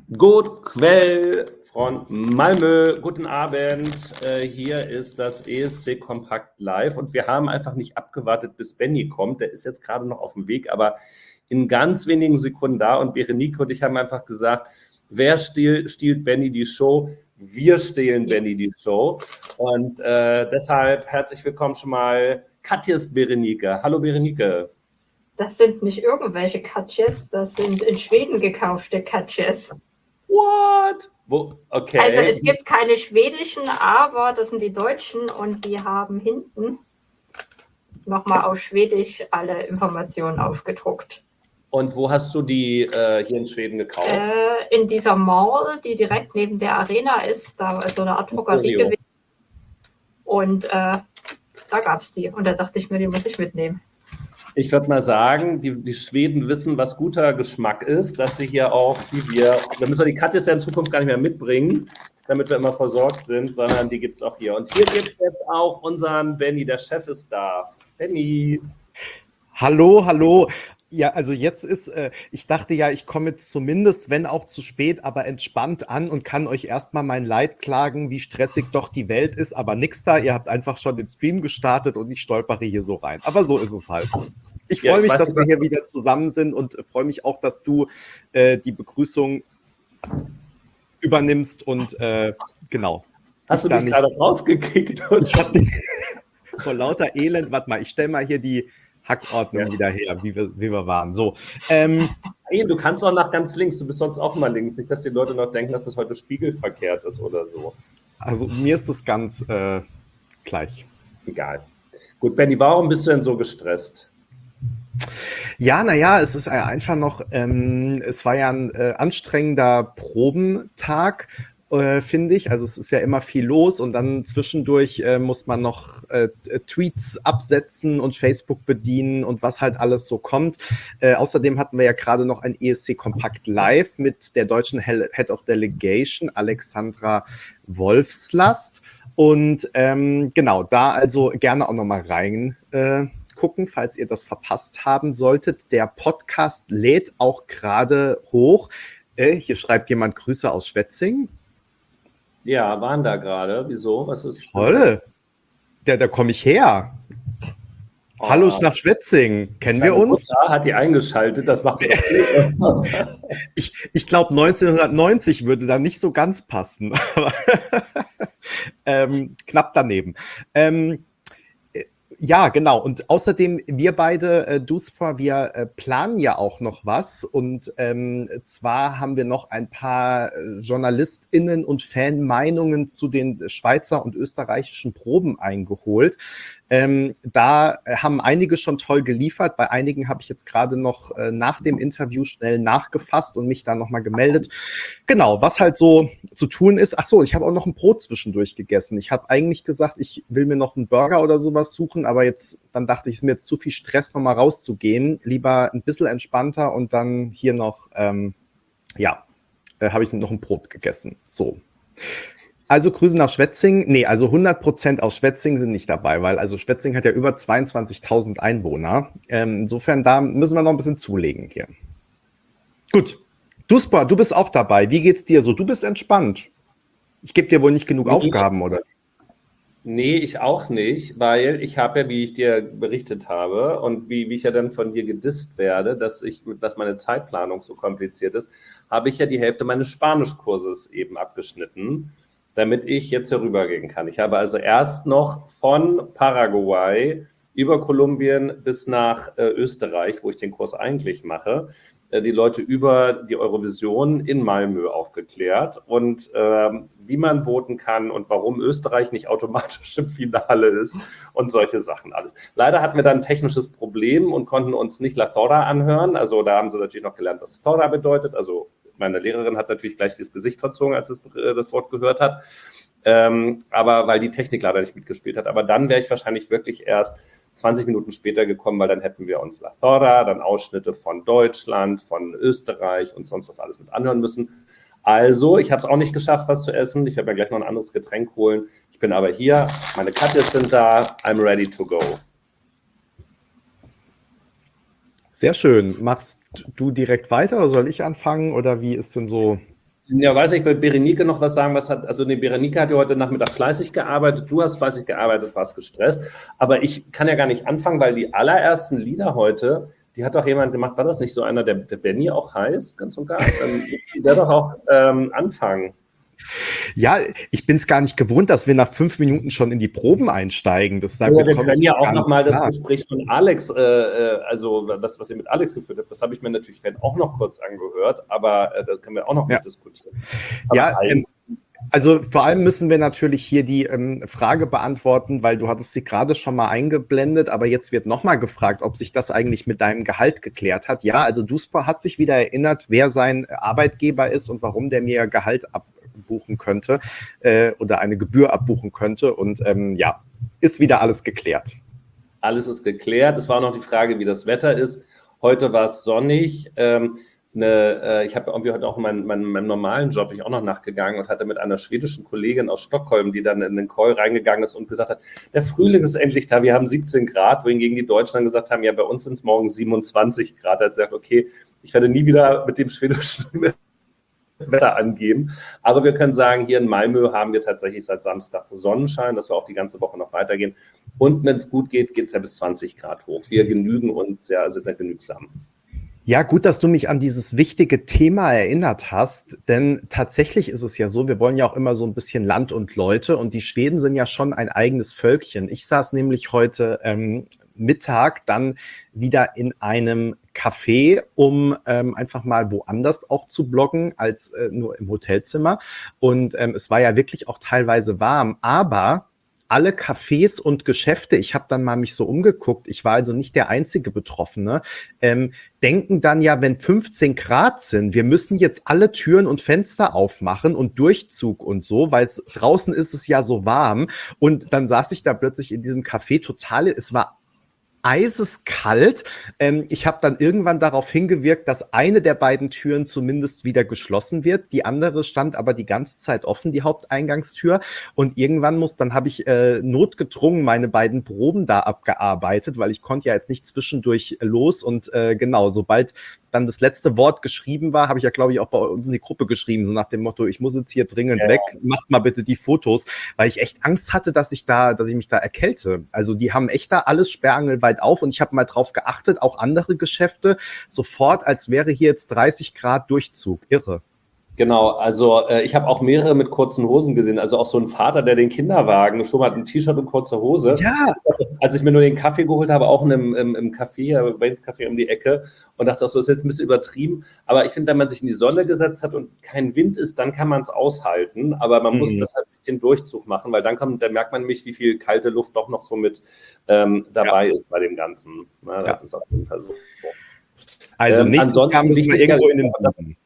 Gut, Quell von Malmö. Guten Abend. Hier ist das ESC Kompakt live und wir haben einfach nicht abgewartet, bis Benny kommt. Der ist jetzt gerade noch auf dem Weg, aber in ganz wenigen Sekunden da. Und Berenike und ich haben einfach gesagt, wer stiehlt Benny die Show? Wir stehlen Benny die Show. Und deshalb herzlich willkommen schon mal Katjes Berenike. Hallo Berenike. Das sind nicht irgendwelche Katjes, das sind in Schweden gekaufte Katjes. What? Okay. Also es gibt keine schwedischen, aber das sind die deutschen und die haben hinten nochmal auf Schwedisch alle Informationen aufgedruckt. Und wo hast du die hier in Schweden gekauft? In dieser Mall, die direkt neben der Arena ist, da ist so eine Art Drogerie gewesen. Und da gab es die. Und da dachte ich mir, die muss ich mitnehmen. Ich würde mal sagen, die Schweden wissen, was guter Geschmack ist, dass sie hier auch, da müssen wir die Katjes ja in Zukunft gar nicht mehr mitbringen, damit wir immer versorgt sind, sondern die gibt es auch hier. Und hier gibt es jetzt auch unseren Benny, der Chef ist da. Benny. Hallo, hallo. Ja, also jetzt ist, ich dachte ja, ich komme jetzt zumindest, wenn auch zu spät, aber entspannt an und kann euch erstmal mein Leid klagen, wie stressig doch die Welt ist, aber nix da. Ihr habt einfach schon den Stream gestartet und ich stolpere hier so rein. Aber so ist es halt. Ich freue mich, dass wir hier wieder zusammen sind und freue mich auch, dass du die Begrüßung übernimmst und genau. Hast du mich gerade rausgekickt? Ich habe vor lauter Elend, warte mal, ich stelle mal hier die Hackordnung wieder her, wie wir waren. So. Hey, du kannst auch nach ganz links, du bist sonst auch mal links. Nicht, dass die Leute noch denken, dass das heute spiegelverkehrt ist oder so. Also mir ist das ganz gleich. Egal. Gut, Benny, warum bist du denn so gestresst? Ja, naja, es ist einfach noch, es war ja ein anstrengender Probentag, finde ich. Also es ist ja immer viel los und dann zwischendurch muss man noch Tweets absetzen und Facebook bedienen und was halt alles so kommt. Außerdem hatten wir ja gerade noch ein ESC Kompakt Live mit der deutschen Head of Delegation, Alexandra Wolfslast. Und genau, da also gerne auch nochmal rein gucken, falls ihr das verpasst haben solltet. Der Podcast lädt auch gerade hoch. Hier schreibt jemand Grüße aus Schwetzing. Ja, waren da gerade. Wieso? Was ist? Toll. Da komme ich her. Oh. Hallo nach Schwetzing. Kennen wir uns? Mutter hat die eingeschaltet. Das macht Ich glaube, 1990 würde da nicht so ganz passen. Knapp daneben. Ja, genau. Und außerdem, wir beide, DUSPA, wir planen ja auch noch was. Und zwar haben wir noch ein paar JournalistInnen und Fanmeinungen zu den Schweizer und österreichischen Proben eingeholt. Da haben einige schon toll geliefert. Bei einigen habe ich jetzt gerade noch nach dem Interview schnell nachgefasst und mich dann nochmal gemeldet. Genau, was halt so zu tun ist. Ach so, ich habe auch noch ein Brot zwischendurch gegessen. Ich habe eigentlich gesagt, ich will mir noch einen Burger oder sowas suchen, aber dann dachte ich, es ist mir jetzt zu viel Stress, nochmal rauszugehen. Lieber ein bisschen entspannter und dann hier noch, habe ich noch ein Brot gegessen. So. Also Grüße nach Schwetzing. Nee, also 100% aus Schwetzing sind nicht dabei, weil also Schwetzing hat ja über 22.000 Einwohner. Insofern, da müssen wir noch ein bisschen zulegen hier. Gut. DUSPA, du bist auch dabei. Wie geht's dir so? Du bist entspannt. Ich gebe dir wohl nicht genug Aufgaben, oder? Nee, ich auch nicht, weil ich habe ja, wie ich dir berichtet habe und wie ich ja dann von dir gedisst werde, dass meine Zeitplanung so kompliziert ist, habe ich ja die Hälfte meines Spanischkurses eben abgeschnitten, damit ich jetzt herübergehen kann. Ich habe also erst noch von Paraguay über Kolumbien bis nach Österreich, wo ich den Kurs eigentlich mache, die Leute über die Eurovision in Malmö aufgeklärt und wie man voten kann und warum Österreich nicht automatisch im Finale ist und solche Sachen alles. Leider hatten wir dann ein technisches Problem und konnten uns nicht La Thora anhören. Also da haben sie natürlich noch gelernt, was Thora bedeutet. Also meine Lehrerin hat natürlich gleich das Gesicht verzogen, als sie das Wort gehört hat. Aber weil die Technik leider nicht mitgespielt hat. Aber dann wäre ich wahrscheinlich wirklich erst 20 Minuten später gekommen, weil dann hätten wir uns La Thora, dann Ausschnitte von Deutschland, von Österreich und sonst was alles mit anhören müssen. Also, ich habe es auch nicht geschafft, was zu essen. Ich werde mir gleich noch ein anderes Getränk holen. Ich bin aber hier, meine Katjes sind da, I'm ready to go. Sehr schön. Machst du direkt weiter oder soll ich anfangen oder wie ist denn so Ja, weiß ich, will Berenike noch was sagen? Berenike hat ja heute Nachmittag fleißig gearbeitet, du hast fleißig gearbeitet, warst gestresst, aber ich kann ja gar nicht anfangen, weil die allerersten Lieder heute, die hat doch jemand gemacht, war das nicht so einer, der Benny auch heißt, ganz und gar? Der doch auch anfangen. Ja, ich bin es gar nicht gewohnt, dass wir nach 5 Minuten schon in die Proben einsteigen. Wir können ja auch nochmal das Gespräch von Alex, was ihr mit Alex geführt habt, das habe ich mir natürlich auch noch kurz angehört, aber da können wir auch noch mit diskutieren. Also vor allem müssen wir natürlich hier die Frage beantworten, weil du hattest sie gerade schon mal eingeblendet, aber jetzt wird nochmal gefragt, ob sich das eigentlich mit deinem Gehalt geklärt hat. Ja, also Duspa hat sich wieder erinnert, wer sein Arbeitgeber ist und warum der mir Gehalt abbuchen könnte oder eine Gebühr abbuchen könnte und ist wieder alles geklärt. Alles ist geklärt. Es war noch die Frage, wie das Wetter ist. Heute war es sonnig. Ich habe irgendwie heute auch meinem normalen Job auch noch nachgegangen und hatte mit einer schwedischen Kollegin aus Stockholm, die dann in den Call reingegangen ist und gesagt hat, der Frühling ist endlich da, wir haben 17 Grad, wohingegen die Deutschen dann gesagt haben, ja, bei uns sind es morgen 27 Grad. Da hat sie gesagt, okay, ich werde nie wieder mit dem schwedischen Wetter angeben. Aber wir können sagen, hier in Malmö haben wir tatsächlich seit Samstag Sonnenschein, das soll auch die ganze Woche noch weitergehen. Und wenn es gut geht, geht es ja bis 20 Grad hoch. Wir genügen uns ja, also sind genügsam. Ja, gut, dass du mich an dieses wichtige Thema erinnert hast, denn tatsächlich ist es ja so, wir wollen ja auch immer so ein bisschen Land und Leute und die Schweden sind ja schon ein eigenes Völkchen. Ich saß nämlich heute Mittag dann wieder in einem Café, um einfach mal woanders auch zu bloggen als nur im Hotelzimmer und es war ja wirklich auch teilweise warm, aber alle Cafés und Geschäfte, ich habe dann mal mich so umgeguckt, ich war also nicht der einzige Betroffene, denken dann ja, wenn 15 Grad sind, wir müssen jetzt alle Türen und Fenster aufmachen und Durchzug und so, weil draußen ist es ja so warm. Und dann saß ich da plötzlich in diesem Café es war eiseskalt. Ich habe dann irgendwann darauf hingewirkt, dass eine der beiden Türen zumindest wieder geschlossen wird. Die andere stand aber die ganze Zeit offen, die Haupteingangstür. Und irgendwann habe ich notgedrungen meine beiden Proben da abgearbeitet, weil ich konnte ja jetzt nicht zwischendurch los. Und sobald dann das letzte Wort geschrieben war, habe ich ja, glaube ich, auch bei uns in die Gruppe geschrieben, so nach dem Motto, ich muss jetzt hier dringend weg, macht mal bitte die Fotos, weil ich echt Angst hatte, dass ich mich da erkälte. Also die haben echt da alles sperrangelweit auf und ich habe mal drauf geachtet, auch andere Geschäfte, sofort, als wäre hier jetzt 30 Grad Durchzug. Irre. Genau, also ich habe auch mehrere mit kurzen Hosen gesehen, also auch so ein Vater, der den Kinderwagen schon hat, ein T-Shirt und kurze Hose. Ja. Als ich mir nur den Kaffee geholt habe, auch im Café, Wayne's Café um die Ecke und dachte auch so, ist jetzt ein bisschen übertrieben, aber ich finde, wenn man sich in die Sonne gesetzt hat und kein Wind ist, dann kann man es aushalten, aber man muss das halt mit dem Durchzug machen, weil dann merkt man nämlich, wie viel kalte Luft doch noch so mit dabei ist bei dem Ganzen. Na, das ist auf jeden Fall so. Also nächstes Jahr müssen wir irgendwo in den Süden.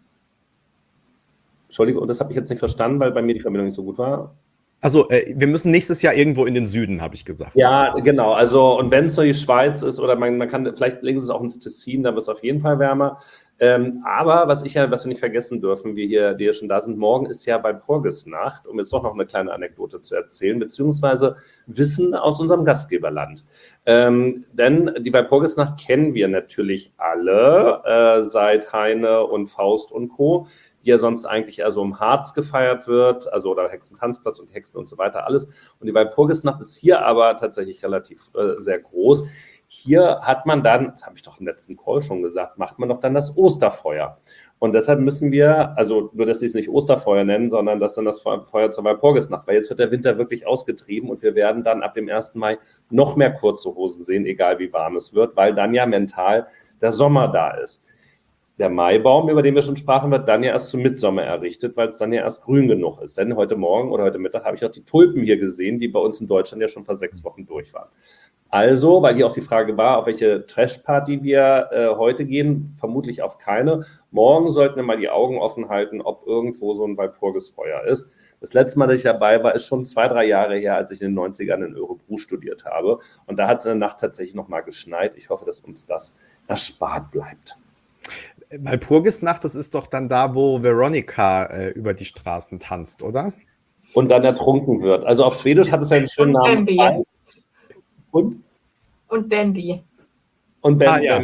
Entschuldigung, das habe ich jetzt nicht verstanden, weil bei mir die Verbindung nicht so gut war. Also, wir müssen nächstes Jahr irgendwo in den Süden, habe ich gesagt. Ja, genau. Also, und wenn es so die Schweiz ist oder man kann, vielleicht legen sie es auch ins Tessin, da wird es auf jeden Fall wärmer. Aber was wir nicht vergessen dürfen, die hier schon da sind, morgen ist ja Walpurgisnacht, um jetzt doch noch eine kleine Anekdote zu erzählen, beziehungsweise Wissen aus unserem Gastgeberland. Denn die Walpurgisnacht kennen wir natürlich alle, seit Heine und Faust und Co., die ja sonst eigentlich eher so im Harz gefeiert wird, also oder Hexentanzplatz und die Hexen und so weiter, alles. Und die Walpurgisnacht ist hier aber tatsächlich relativ sehr groß. Hier hat man dann, das habe ich doch im letzten Call schon gesagt, macht man doch dann das Osterfeuer. Und deshalb müssen wir, also nur, dass sie es nicht Osterfeuer nennen, sondern das dann das Feuer zur Walpurgisnacht, weil jetzt wird der Winter wirklich ausgetrieben und wir werden dann ab dem 1. Mai noch mehr kurze Hosen sehen, egal wie warm es wird, weil dann ja mental der Sommer da ist. Der Maibaum, über den wir schon sprachen, wird dann ja erst zum Mitsommer errichtet, weil es dann ja erst grün genug ist. Denn heute Morgen oder heute Mittag habe ich auch die Tulpen hier gesehen, die bei uns in Deutschland ja schon vor 6 Wochen durch waren. Also, weil hier auch die Frage war, auf welche Trash-Party wir heute gehen, vermutlich auf keine. Morgen sollten wir mal die Augen offen halten, ob irgendwo so ein Walpurgisfeuer ist. Das letzte Mal, dass ich dabei war, ist schon 2-3 Jahre her, als ich in den 90ern in Örebro studiert habe. Und da hat es in der Nacht tatsächlich nochmal geschneit. Ich hoffe, dass uns das erspart bleibt. Walpurgisnacht, das ist doch dann da, wo Veronica über die Straßen tanzt, oder? Und dann ertrunken wird. Also auf Schwedisch hat es ja einen schönen Namen. Und Bambi. Und Bambi. Ja.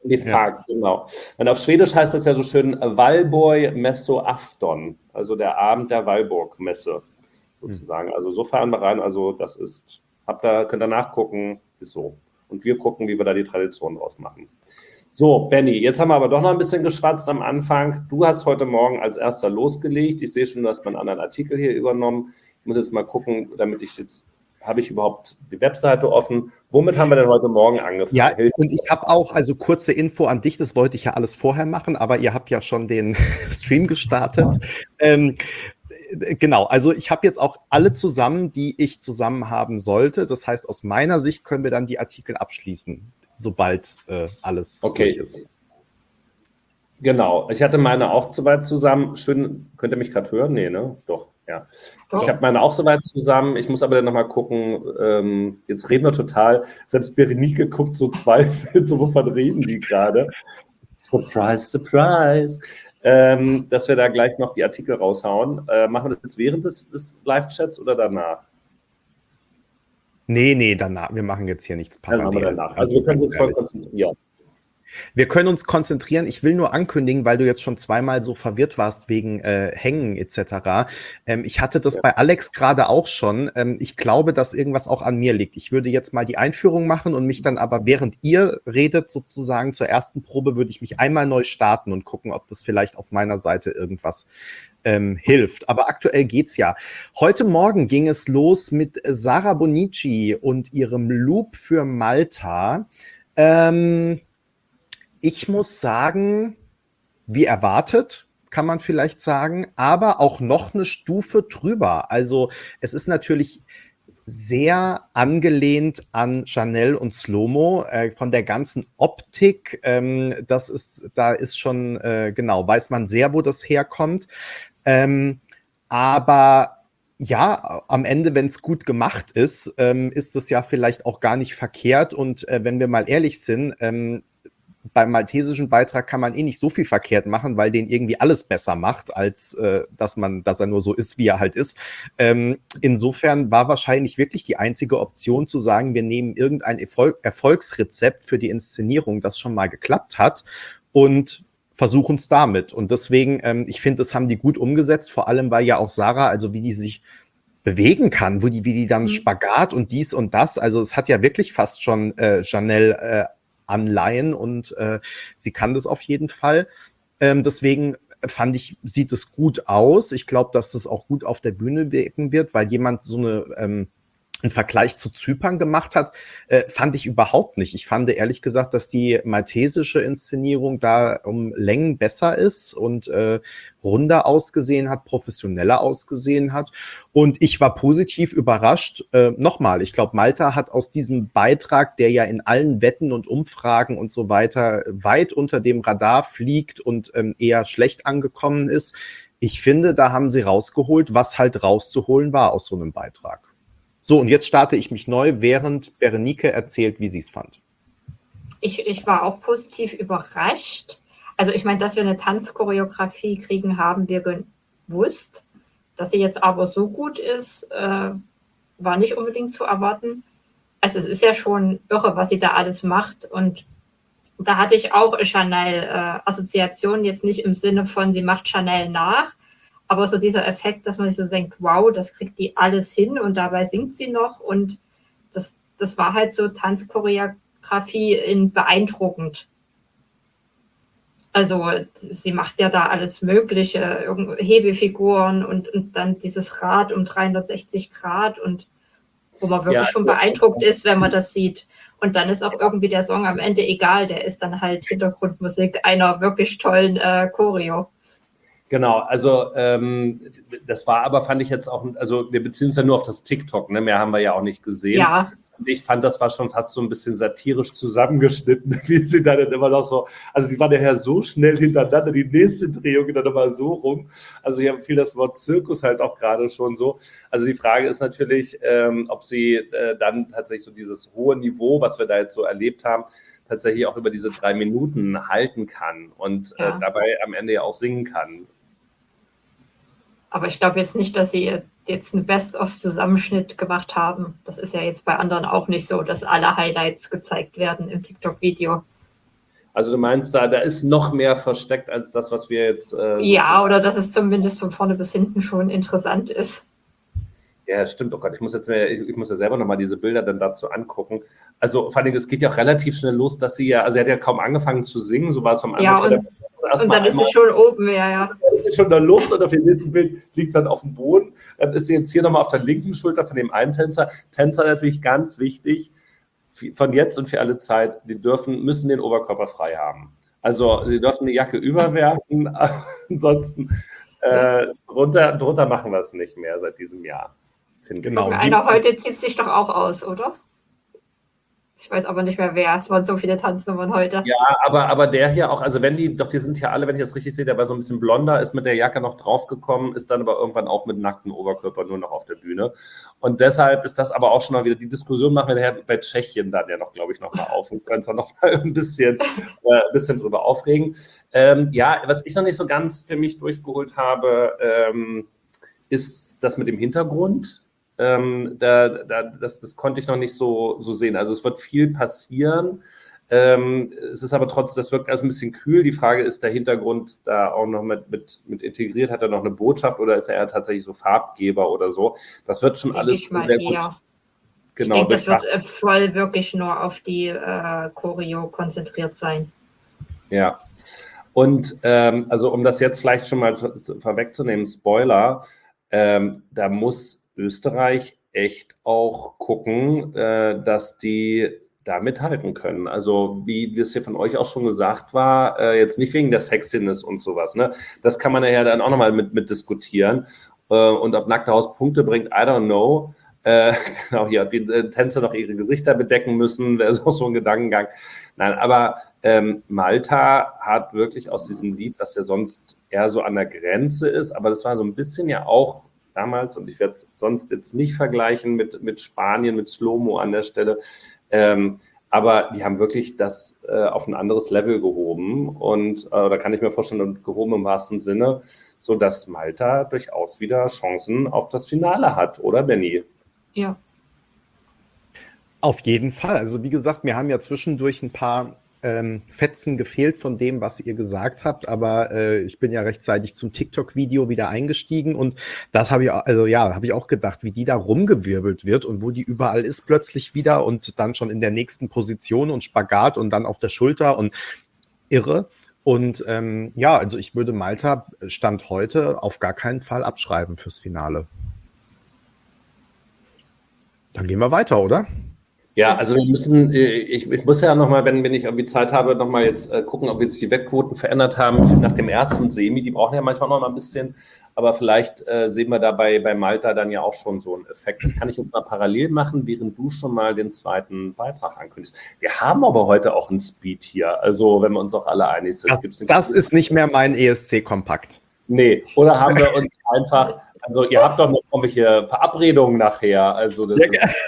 Fag, genau. Und auf Schwedisch heißt das ja so schön Valborg Mässoafton, also der Abend der Walburg-Messe sozusagen. Also so fahren wir rein, also das ist, könnt ihr nachgucken, ist so. Und wir gucken, wie wir da die Tradition draus machen. So, Benni, jetzt haben wir aber doch noch ein bisschen geschwatzt am Anfang. Du hast heute Morgen als erster losgelegt. Ich sehe schon, du hast meinen anderen Artikel hier übernommen. Ich muss jetzt mal gucken, habe ich überhaupt die Webseite offen? Womit haben wir denn heute Morgen angefangen? Ja, und ich habe auch, also kurze Info an dich, das wollte ich ja alles vorher machen, aber ihr habt ja schon den Stream gestartet. Genau, also ich habe jetzt auch alle zusammen, die ich zusammen haben sollte. Das heißt, aus meiner Sicht können wir dann die Artikel abschließen, sobald alles durch ist. Genau, ich hatte meine auch soweit zusammen. Schön, könnt ihr mich gerade hören? Nee, ne? Doch, ja. Doch. Ich habe meine auch soweit zusammen. Ich muss aber dann nochmal gucken. Jetzt reden wir total. Selbst Berenike guckt so zweifelt, so wovon reden die gerade? Surprise, surprise. Dass wir da gleich noch die Artikel raushauen. Machen wir das jetzt während des Live-Chats oder danach? Nee, danach. Wir machen jetzt hier nichts parallel. Danach. Also wir können uns voll konzentrieren. Wir können uns konzentrieren. Ich will nur ankündigen, weil du jetzt schon zweimal so verwirrt warst wegen Hängen etc. Ich hatte das bei Alex gerade auch schon. Ich glaube, dass irgendwas auch an mir liegt. Ich würde jetzt mal die Einführung machen und mich dann aber, während ihr redet, sozusagen zur ersten Probe, würde ich mich einmal neu starten und gucken, ob das vielleicht auf meiner Seite irgendwas hilft. Aber aktuell geht's ja. Heute Morgen ging es los mit Sara Bonnici und ihrem Loop für Malta. Ich muss sagen, wie erwartet, kann man vielleicht sagen, aber auch noch eine Stufe drüber. Also es ist natürlich sehr angelehnt an Chanel und Slomo von der ganzen Optik. Da ist schon, genau, weiß man sehr, wo das herkommt. Aber ja, am Ende, wenn es gut gemacht ist, ist es ja vielleicht auch gar nicht verkehrt. Und wenn wir mal ehrlich sind, beim maltesischen Beitrag kann man nicht so viel verkehrt machen, weil den irgendwie alles besser macht, als dass er nur so ist, wie er halt ist. Insofern war wahrscheinlich wirklich die einzige Option zu sagen, wir nehmen irgendein Erfolgsrezept für die Inszenierung, das schon mal geklappt hat, und versuchen es damit. Und deswegen, ich finde, das haben die gut umgesetzt, vor allem, weil ja auch Sarah, also wie die sich bewegen kann, wie die dann Spagat und dies und das, also es hat ja wirklich fast schon Chanel Anleihen und sie kann das auf jeden Fall. Deswegen fand ich, sieht es gut aus. Ich glaube, dass das auch gut auf der Bühne wirken wird, weil jemand so einen Vergleich zu Zypern gemacht hat, fand ich überhaupt nicht. Ich fand ehrlich gesagt, dass die maltesische Inszenierung da um Längen besser ist und runder ausgesehen hat, professioneller ausgesehen hat. Und ich war positiv überrascht. Nochmal, ich glaube, Malta hat aus diesem Beitrag, der ja in allen Wetten und Umfragen und so weiter weit unter dem Radar fliegt und eher schlecht angekommen ist, ich finde, da haben sie rausgeholt, was halt rauszuholen war aus so einem Beitrag. So, und jetzt starte ich mich neu, während Berenike erzählt, wie sie es fand. Ich war auch positiv überrascht. Also ich meine, dass wir eine Tanzchoreografie kriegen, haben wir gewusst. Dass sie jetzt aber so gut ist, war nicht unbedingt zu erwarten. Also es ist ja schon irre, was sie da alles macht. Und da hatte ich auch Chanel-Assoziationen, jetzt nicht im Sinne von, sie macht Chanel nach, aber so dieser Effekt, dass man sich so denkt, wow, das kriegt die alles hin und dabei singt sie noch. Und das war halt so Tanzchoreografie in beeindruckend. Also sie macht ja da alles Mögliche, Hebefiguren und dann dieses Rad um 360 Grad und wo man wirklich schon beeindruckt ist, wenn man das sieht. Und dann ist auch irgendwie der Song am Ende egal, der ist dann halt Hintergrundmusik einer wirklich tollen Choreo. Genau, also das war aber, fand ich jetzt auch, also wir beziehen uns ja nur auf das TikTok, ne? Mehr haben wir ja auch nicht gesehen. Ja. Und ich fand, das war schon fast so ein bisschen satirisch zusammengeschnitten, wie sie dann immer noch so, also die waren ja so schnell hintereinander, die nächste Drehung dann immer so rum. Also hier fiel das Wort Zirkus halt auch gerade schon so. Also die Frage ist natürlich, ob sie dann tatsächlich so dieses hohe Niveau, was wir da jetzt so erlebt haben, tatsächlich auch über diese 3 Minuten halten kann und dabei am Ende ja auch singen kann. Aber ich glaube jetzt nicht, dass sie jetzt einen Best-of-Zusammenschnitt gemacht haben. Das ist ja jetzt bei anderen auch nicht so, dass alle Highlights gezeigt werden im TikTok-Video. Also du meinst, da ist noch mehr versteckt als das, was wir jetzt... Ja, oder dass es zumindest von vorne bis hinten schon interessant ist. Ja, stimmt. Oh Gott, ich muss ja selber nochmal diese Bilder dann dazu angucken. Also vor allem, es geht ja auch relativ schnell los, dass sie ja, also sie hat ja kaum angefangen zu singen, so war es vom Anfang. Ja, und dann ist sie schon oben, ja. Dann ist sie schon in der Luft und auf dem nächsten Bild liegt sie dann auf dem Boden. Dann ist sie jetzt hier nochmal auf der linken Schulter von dem einen Tänzer. Tänzer natürlich ganz wichtig, von jetzt und für alle Zeit, die müssen den Oberkörper frei haben. Also sie dürfen die Jacke überwerfen, ansonsten drunter machen wir es nicht mehr seit diesem Jahr. Genau. Einer heute zieht sich doch auch aus, oder? Ich weiß aber nicht mehr wer. Es waren so viele Tanznummern heute. Ja, aber der hier auch, also die sind ja alle, wenn ich das richtig sehe, der war so ein bisschen blonder, ist mit der Jacke noch draufgekommen, ist dann aber irgendwann auch mit nacktem Oberkörper nur noch auf der Bühne. Und deshalb ist das aber auch schon mal wieder, die Diskussion machen wir daher bei Tschechien dann ja noch, glaube ich, noch mal auf und können uns dann noch mal ein bisschen drüber aufregen. Ja, was ich noch nicht so ganz für mich durchgeholt habe, ist das mit dem Hintergrund. Das konnte ich noch nicht so sehen. Also es wird viel passieren. Es ist aber trotzdem, das wirkt also ein bisschen kühl. Die Frage ist, der Hintergrund da auch noch mit integriert? Hat er noch eine Botschaft oder ist er tatsächlich so Farbgeber oder so? Das wird schon alles sehr gut. Genau, ich denke, das wird voll wirklich nur auf die Choreo konzentriert sein. Ja. Und also um das jetzt vielleicht schon mal vorwegzunehmen, Spoiler, da muss Österreich echt auch gucken, dass die da mithalten können. Also wie das hier von euch auch schon gesagt war, jetzt nicht wegen der Sexiness und sowas, ne? Das kann man ja dann auch nochmal mit diskutieren. Und ob Nackte Haus Punkte bringt, I don't know. Genau, hier, ob die Tänzer noch ihre Gesichter bedecken müssen, wäre so ein Gedankengang. Nein, aber Malta hat wirklich aus diesem Lied, was ja sonst eher so an der Grenze ist, aber das war so ein bisschen ja auch damals, und ich werde es sonst jetzt nicht vergleichen mit Spanien, mit Slow-Mo an der Stelle, aber die haben wirklich das auf ein anderes Level gehoben und da kann ich mir vorstellen, gehoben im wahrsten Sinne, sodass Malta durchaus wieder Chancen auf das Finale hat, oder Benni? Ja. Auf jeden Fall. Also wie gesagt, mir haben ja zwischendurch ein paar Fetzen gefehlt von dem, was ihr gesagt habt, aber ich bin ja rechtzeitig zum TikTok-Video wieder eingestiegen und das habe ich, habe ich auch gedacht, wie die da rumgewirbelt wird und wo die überall ist plötzlich wieder und dann schon in der nächsten Position und Spagat und dann auf der Schulter und irre. Und also ich würde Malta Stand heute auf gar keinen Fall abschreiben fürs Finale. Dann gehen wir weiter, oder? Ja, also wir müssen, ich muss ja nochmal, wenn ich irgendwie Zeit habe, nochmal jetzt gucken, ob sich die Wettquoten verändert haben nach dem ersten Semi. Die brauchen ja manchmal noch mal ein bisschen, aber vielleicht sehen wir dabei bei Malta dann ja auch schon so einen Effekt. Das kann ich jetzt mal parallel machen, während du schon mal den zweiten Beitrag ankündigst. Wir haben aber heute auch einen Speed hier, also wenn wir uns auch alle einig sind. Das ist nicht mehr mein ESC-Kompakt. Nee, oder haben wir uns einfach, also ihr habt doch noch irgendwelche Verabredungen nachher, also das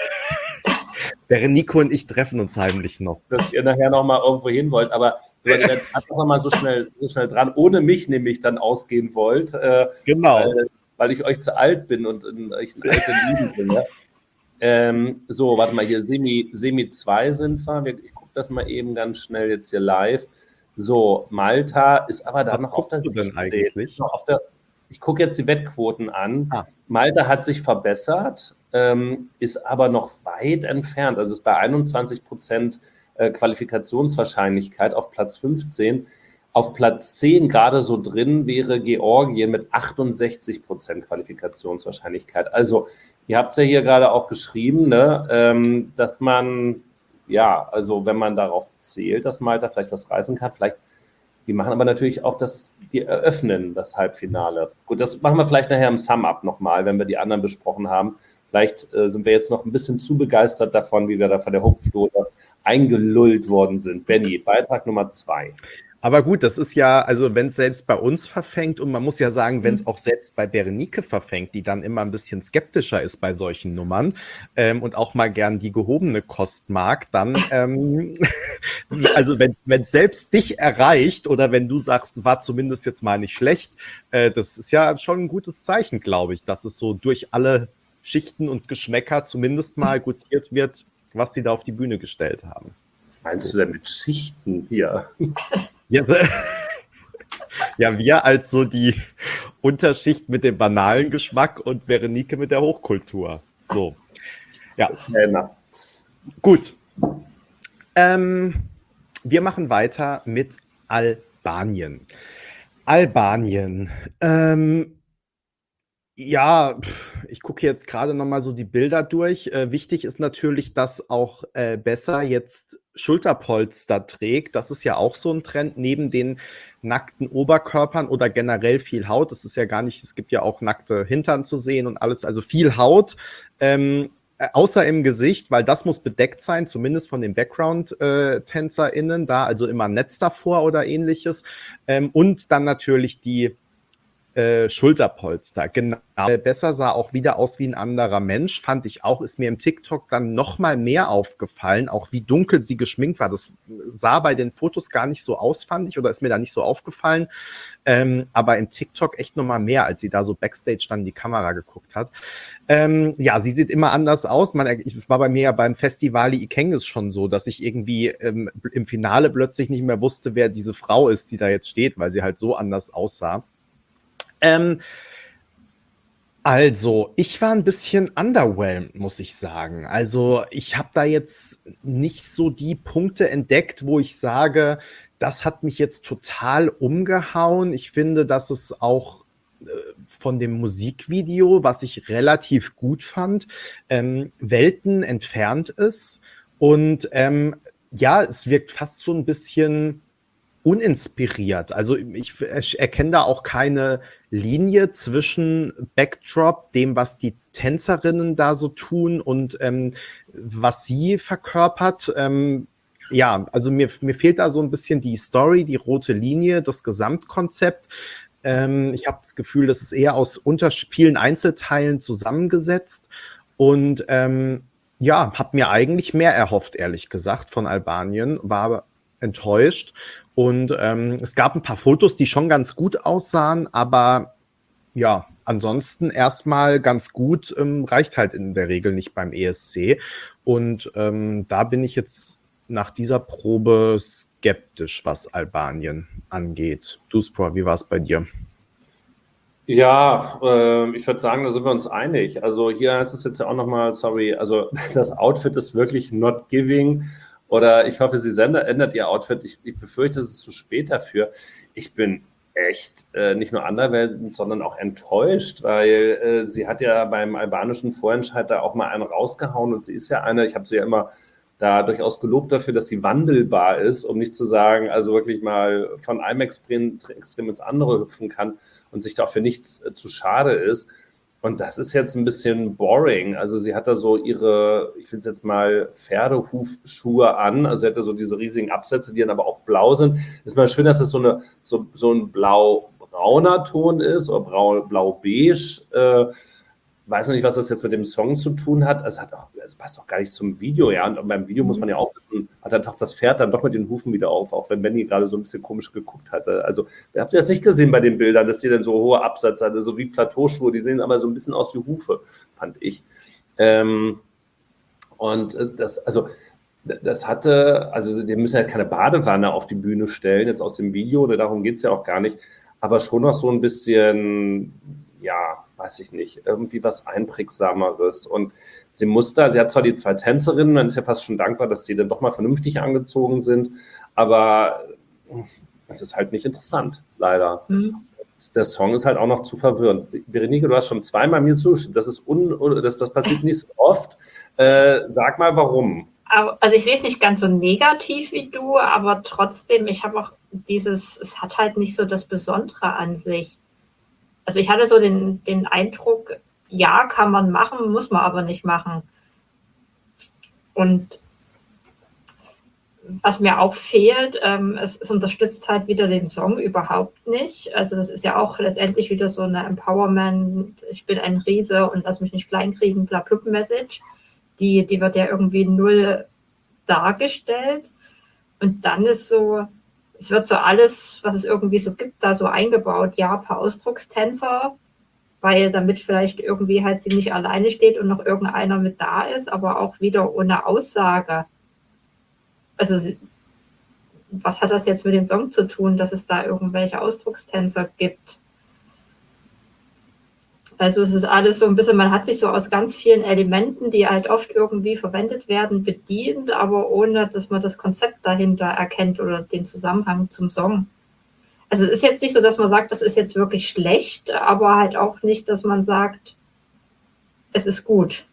Nico und ich treffen uns heimlich noch. Dass ihr nachher noch mal irgendwo hin wollt, aber wenn ihr jetzt einfach noch mal so schnell dran, ohne mich nämlich dann ausgehen wollt, genau. weil ich euch zu alt bin und ich ein alter Lieben bin. Ja? So, warte mal, hier Semi 2 sind wir. Ich gucke das mal eben ganz schnell jetzt hier live. So, Malta ist aber da noch auf der 16. Eigentlich? Ich gucke jetzt die Wettquoten an. Malta hat sich verbessert, ist aber noch weit entfernt. Also ist bei 21% Qualifikationswahrscheinlichkeit auf Platz 15. Auf Platz 10 gerade so drin wäre Georgien mit 68% Qualifikationswahrscheinlichkeit. Also ihr habt es ja hier gerade auch geschrieben, ne, dass man, ja, also wenn man darauf zählt, dass Malta vielleicht das reißen kann, vielleicht. Die machen aber natürlich auch die eröffnen das Halbfinale. Gut, das machen wir vielleicht nachher im Sum-Up nochmal, wenn wir die anderen besprochen haben. Vielleicht sind wir jetzt noch ein bisschen zu begeistert davon, wie wir da von der Hupflote eingelullt worden sind. Benni, Beitrag Nummer 2. Aber gut, das ist ja, also wenn es selbst bei uns verfängt und man muss ja sagen, wenn es auch selbst bei Berenike verfängt, die dann immer ein bisschen skeptischer ist bei solchen Nummern und auch mal gern die gehobene Kost mag, dann, also wenn es selbst dich erreicht oder wenn du sagst, war zumindest jetzt mal nicht schlecht, das ist ja schon ein gutes Zeichen, glaube ich, dass es so durch alle Schichten und Geschmäcker zumindest mal gutiert wird, was sie da auf die Bühne gestellt haben. Was meinst du denn mit Schichten hier? Ja, ja, wir als so die Unterschicht mit dem banalen Geschmack und Berenike mit der Hochkultur. So, ja, Fair enough. gut. Wir machen weiter mit Albanien. Albanien. Ja, ich gucke jetzt gerade noch mal so die Bilder durch. Wichtig ist natürlich, dass auch Bessa jetzt Schulterpolster trägt. Das ist ja auch so ein Trend neben den nackten Oberkörpern oder generell viel Haut. Es ist ja gar nicht, es gibt ja auch nackte Hintern zu sehen und alles, also viel Haut. Außer im Gesicht, weil das muss bedeckt sein, zumindest von den Background-TänzerInnen da, also immer ein Netz davor oder ähnliches. Und dann natürlich die Schulterpolster, genau. Besser sah auch wieder aus wie ein anderer Mensch, fand ich auch, ist mir im TikTok dann noch mal mehr aufgefallen, auch wie dunkel sie geschminkt war. Das sah bei den Fotos gar nicht so aus, fand ich, oder ist mir da nicht so aufgefallen. Aber im TikTok echt noch mal mehr, als sie da so Backstage dann in die Kamera geguckt hat. Ja, sie sieht immer anders aus. Es war bei mir ja beim Festival Ikengis schon so, dass ich irgendwie im Finale plötzlich nicht mehr wusste, wer diese Frau ist, die da jetzt steht, weil sie halt so anders aussah. Also, ich war ein bisschen underwhelmed, muss ich sagen. Also, ich habe da jetzt nicht so die Punkte entdeckt, wo ich sage, das hat mich jetzt total umgehauen. Ich finde, dass es auch von dem Musikvideo, was ich relativ gut fand, Welten entfernt ist. Und ja, es wirkt fast so ein bisschen uninspiriert. Also ich erkenne da auch keine Linie zwischen Backdrop, dem, was die Tänzerinnen da so tun und was sie verkörpert. Ja, also mir fehlt da so ein bisschen die Story, die rote Linie, das Gesamtkonzept. Ich habe das Gefühl, das ist eher aus vielen Einzelteilen zusammengesetzt und ja, habe mir eigentlich mehr erhofft, ehrlich gesagt, von Albanien, war aber enttäuscht. Und es gab ein paar Fotos, die schon ganz gut aussahen, aber ja, ansonsten erstmal ganz gut, reicht halt in der Regel nicht beim ESC. Und da bin ich jetzt nach dieser Probe skeptisch, was Albanien angeht. Duspra, wie war es bei dir? Ja, ich würde sagen, da sind wir uns einig. Also hier heißt es jetzt ja auch nochmal, sorry, also das Outfit ist wirklich not giving. Oder ich hoffe, sie ändert ihr Outfit. Ich befürchte, es ist zu spät dafür. Ich bin echt nicht nur underwhelmed, sondern auch enttäuscht, weil sie hat ja beim albanischen Vorentscheid da auch mal einen rausgehauen und sie ist ja eine, ich habe sie ja immer da durchaus gelobt dafür, dass sie wandelbar ist, um nicht zu sagen, also wirklich mal von einem Extrem ins andere hüpfen kann und sich dafür nichts zu schade ist. Und das ist jetzt ein bisschen boring. Also sie hat da so ihre, ich finde es jetzt mal Pferdehufschuhe an. Also sie hat da so diese riesigen Absätze, die dann aber auch blau sind. Ist mal schön, dass das so ein blau-brauner Ton ist oder blau-beige. Weiß noch nicht, was das jetzt mit dem Song zu tun hat. Es passt doch gar nicht zum Video, ja. Und beim Video muss man ja auch wissen, hat dann doch das Pferd dann doch mit den Hufen wieder auf, auch wenn Benny gerade so ein bisschen komisch geguckt hatte. Also, habt ihr das nicht gesehen bei den Bildern, dass die dann so hohe Absätze hatte, so wie Plateauschuhe, die sehen aber so ein bisschen aus wie Hufe, fand ich. Das hatte, also die müssen ja keine Badewanne auf die Bühne stellen, jetzt aus dem Video, oder darum geht es ja auch gar nicht, aber schon noch so ein bisschen, ja, weiß ich nicht, irgendwie was Einprägsameres. Und sie hat zwar die 2 Tänzerinnen, man ist ja fast schon dankbar, dass die dann doch mal vernünftig angezogen sind, aber es ist halt nicht interessant, leider. Der Song ist halt auch noch zu verwirrend. Berenike, du hast schon zweimal mir zugestimmt, das passiert nicht so oft. Sag mal, warum? Also ich sehe es nicht ganz so negativ wie du, aber trotzdem, ich habe auch es hat halt nicht so das Besondere an sich. Also ich hatte so den Eindruck, ja, kann man machen, muss man aber nicht machen. Und was mir auch fehlt, es unterstützt halt wieder den Song überhaupt nicht. Also das ist ja auch letztendlich wieder so eine Empowerment, ich bin ein Riese und lass mich nicht kleinkriegen, Blablup-Message. Die wird ja irgendwie null dargestellt. Und dann ist so, es wird so alles, was es irgendwie so gibt, da so eingebaut. Ja, ein paar Ausdruckstänzer, weil damit vielleicht irgendwie halt sie nicht alleine steht und noch irgendeiner mit da ist, aber auch wieder ohne Aussage. also was hat das jetzt mit dem Song zu tun, dass es da irgendwelche Ausdruckstänzer gibt? Also es ist alles so ein bisschen, man hat sich so aus ganz vielen Elementen, die halt oft irgendwie verwendet werden, bedient, aber ohne, dass man das Konzept dahinter erkennt oder den Zusammenhang zum Song. Also es ist jetzt nicht so, dass man sagt, das ist jetzt wirklich schlecht, aber halt auch nicht, dass man sagt, es ist gut.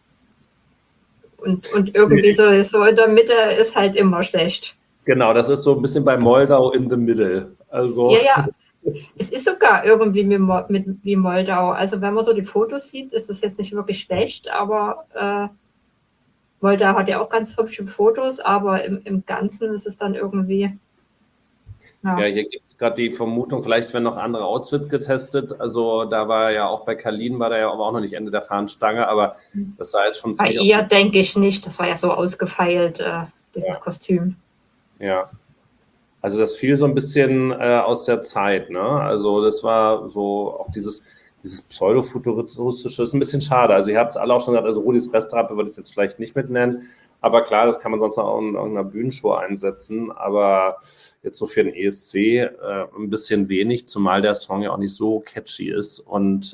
Und irgendwie so in der Mitte ist halt immer schlecht. Genau, das ist so ein bisschen bei Moldau in the middle. Also Ja. Es ist sogar irgendwie wie Moldau. Also wenn man so die Fotos sieht, ist das jetzt nicht wirklich schlecht, aber Moldau hat ja auch ganz hübsche Fotos, aber im Ganzen ist es dann irgendwie. Ja, hier gibt es gerade die Vermutung, vielleicht werden noch andere Outfits getestet. Also da war ja auch bei Kalin, war da ja aber auch noch nicht Ende der Fahnenstange, aber das sah jetzt schon Bei ihr denke ich nicht, das war ja so ausgefeilt, dieses Kostüm. Ja. Also das fiel so ein bisschen aus der Zeit, ne? Also das war so auch dieses Pseudofuturistische, ist ein bisschen schade. Also ihr habt es alle auch schon gesagt, also Rudis Restaurant würde ich es jetzt vielleicht nicht mit nennen, aber klar, das kann man sonst auch in irgendeiner Bühnenshow einsetzen, aber jetzt so für den ESC ein bisschen wenig, zumal der Song ja auch nicht so catchy ist und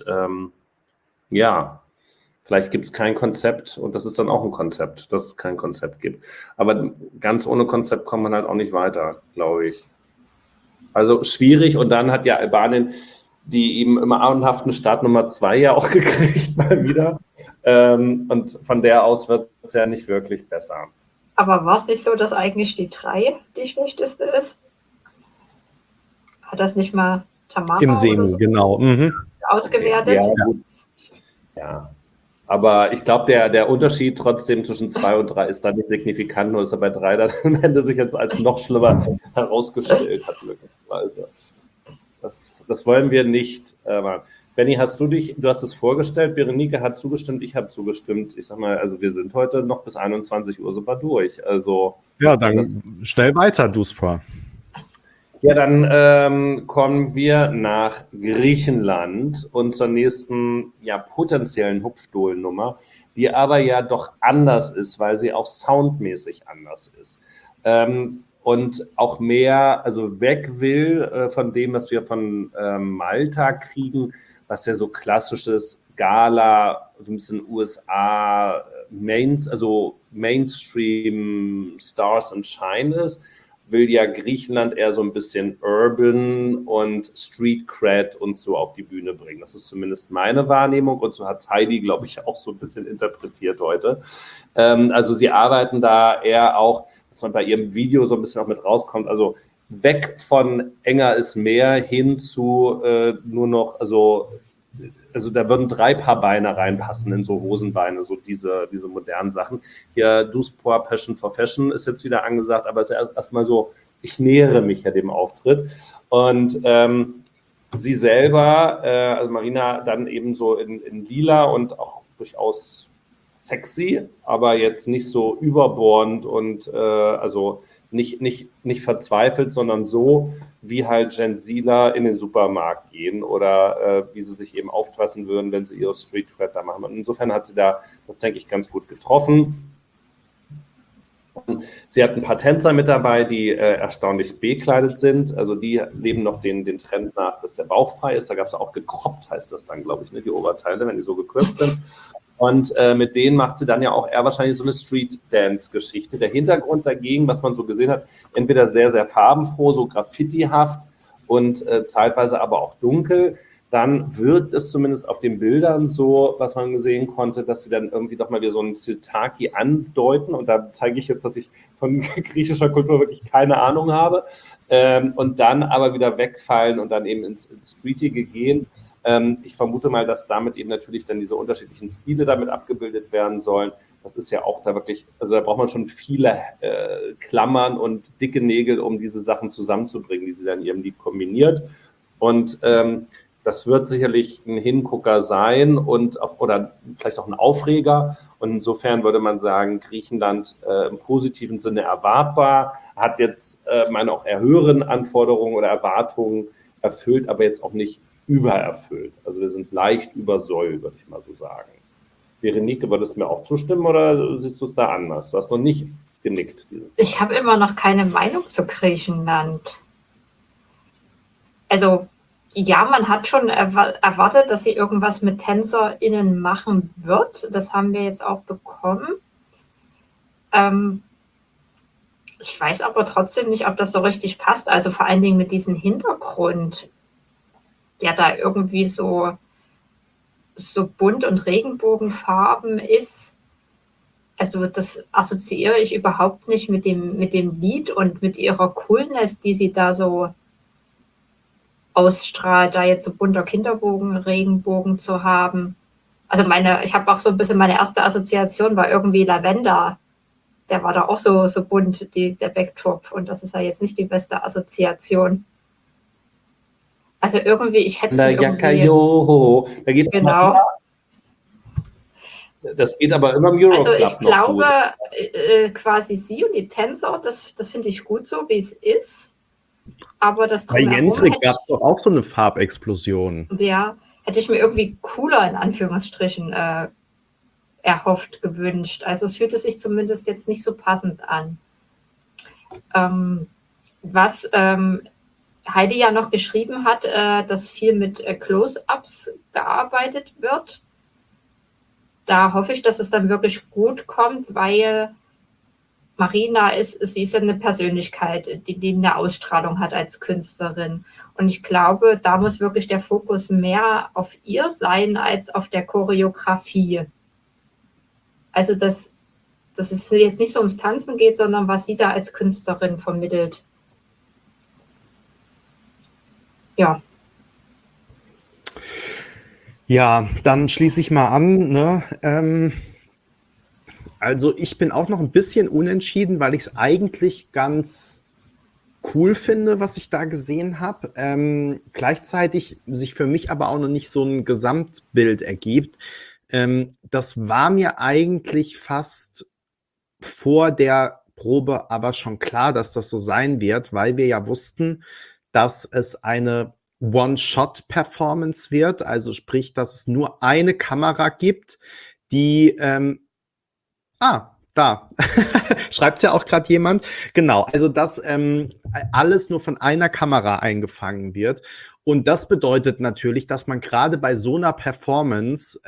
ja, vielleicht gibt es kein Konzept und das ist dann auch ein Konzept, dass es kein Konzept gibt. Aber ganz ohne Konzept kommt man halt auch nicht weiter, glaube ich. Also schwierig und dann hat ja Albanien die eben immer auenhaften Startnummer 2 ja auch gekriegt, mal wieder. Und von der aus wird es ja nicht wirklich besser. Aber war es nicht so, dass eigentlich die 3 die schlechteste ist? Hat das nicht mal Tamara im Semi, oder so genau. ausgewertet? Okay. Ja, gut. Ja. Aber ich glaube, der Unterschied trotzdem zwischen 2 und 3 ist da nicht signifikant, nur dass er bei 3 dann am Ende sich jetzt als noch schlimmer herausgestellt hat, möglicherweise. Das wollen wir nicht machen. Benni, du hast es vorgestellt, Berenike hat zugestimmt, ich habe zugestimmt. Ich sag mal, also wir sind heute noch bis 21 Uhr super durch. Also, ja, dann schnell weiter, Duspra. Ja, dann kommen wir nach Griechenland und zur nächsten potenziellen Hupfdohlennummer, die aber ja doch anders ist, weil sie auch soundmäßig anders ist. Und auch mehr, also weg will von dem, was wir von Malta kriegen, was ja so klassisches Gala, so ein bisschen USA, Mainstream Stars and Shine ist, will ja Griechenland eher so ein bisschen Urban und Street Cred und so auf die Bühne bringen. Das ist zumindest meine Wahrnehmung und so hat es Heidi, glaube ich, auch so ein bisschen interpretiert heute. Also sie arbeiten da eher auch, dass man bei ihrem Video so ein bisschen auch mit rauskommt, also weg von enger ist mehr hin zu nur noch, also da würden 3 Paar Beine reinpassen in so Hosenbeine, so diese modernen Sachen. Hier Duspra Passion for Fashion ist jetzt wieder angesagt, aber es ist erstmal so, ich nähere mich ja dem Auftritt. Und sie selber, also Marina, dann eben so in lila und auch durchaus sexy, aber jetzt nicht so überbordend und also nicht verzweifelt, sondern so, wie halt Gen Zler in den Supermarkt gehen oder wie sie sich eben aufpassen würden, wenn sie ihre Street Cred da machen. Und insofern hat sie da, das denke ich, ganz gut getroffen. Sie hat ein paar Tänzer mit dabei, die erstaunlich bekleidet sind. Also die leben noch den Trend nach, dass der Bauch frei ist. Da gab es auch gekroppt, heißt das dann, glaube ich, ne, die Oberteile, wenn die so gekürzt sind. Und mit denen macht sie dann ja auch eher wahrscheinlich so eine Street-Dance-Geschichte. Der Hintergrund dagegen, was man so gesehen hat, entweder sehr, sehr farbenfroh, so graffitihaft und zeitweise aber auch dunkel. Dann wirkt es zumindest auf den Bildern so, was man gesehen konnte, dass sie dann irgendwie doch mal wieder so einen Sitaki andeuten. Und da zeige ich jetzt, dass ich von griechischer Kultur wirklich keine Ahnung habe. Und dann aber wieder wegfallen und dann eben ins Streetige gehen. Ich vermute mal, dass damit eben natürlich dann diese unterschiedlichen Stile damit abgebildet werden sollen. Das ist ja auch da wirklich, also da braucht man schon viele Klammern und dicke Nägel, um diese Sachen zusammenzubringen, die sie dann in ihrem Lied kombiniert. Und das wird sicherlich ein Hingucker sein oder vielleicht auch ein Aufreger. Und insofern würde man sagen, Griechenland im positiven Sinne erwartbar, hat jetzt meine auch eher höheren Anforderungen oder Erwartungen erfüllt, aber jetzt auch nicht übererfüllt. Also wir sind leicht über Soll, würde ich mal so sagen. Berenike, würdest du mir auch zustimmen oder siehst du es da anders? Du hast noch nicht genickt. Dieses Ich habe immer noch keine Meinung zu Griechenland. Also, ja, man hat schon erwartet, dass sie irgendwas mit TänzerInnen machen wird. Das haben wir jetzt auch bekommen. Ich weiß aber trotzdem nicht, ob das so richtig passt. Also vor allen Dingen mit diesem Hintergrund, der da irgendwie so bunt und Regenbogenfarben ist. Also das assoziiere ich überhaupt nicht mit dem Lied und mit ihrer Coolness, die sie da so ausstrahlt, da jetzt so bunter Kinderbogen, Regenbogen zu haben. Also ich habe auch so ein bisschen, meine erste Assoziation war irgendwie Lavender. Der war da auch so bunt, der Backtop. Und das ist ja jetzt nicht die beste Assoziation. Also irgendwie, ich hätte es mir Joho. Da geht genau. Das geht aber immer im Euroclub. Also ich glaube, quasi sie und die Tänzer, das finde ich gut so, wie es ist. Aber das Bei Jendrik gab es doch auch so eine Farbexplosion. Ja, hätte ich mir irgendwie cooler in Anführungsstrichen erhofft, gewünscht. Also es fühlte sich zumindest jetzt nicht so passend an. Was Heidi ja noch geschrieben hat, dass viel mit Close-Ups gearbeitet wird. Da hoffe ich, dass es dann wirklich gut kommt, weil Marina sie ist eine Persönlichkeit, die eine Ausstrahlung hat als Künstlerin. Und ich glaube, da muss wirklich der Fokus mehr auf ihr sein als auf der Choreografie. Also, dass es jetzt nicht so ums Tanzen geht, sondern was sie da als Künstlerin vermittelt. Ja. Ja, dann schließe ich mal an. Ne? Also ich bin auch noch ein bisschen unentschieden, weil ich es eigentlich ganz cool finde, was ich da gesehen habe. Gleichzeitig sich für mich aber auch noch nicht so ein Gesamtbild ergibt. Das war mir eigentlich fast vor der Probe aber schon klar, dass das so sein wird, weil wir ja wussten, dass es eine One-Shot-Performance wird, also sprich, dass es nur eine Kamera gibt, die da. Schreibt es ja auch gerade jemand. Genau, also dass alles nur von einer Kamera eingefangen wird. Und das bedeutet natürlich, dass man gerade bei so einer Performance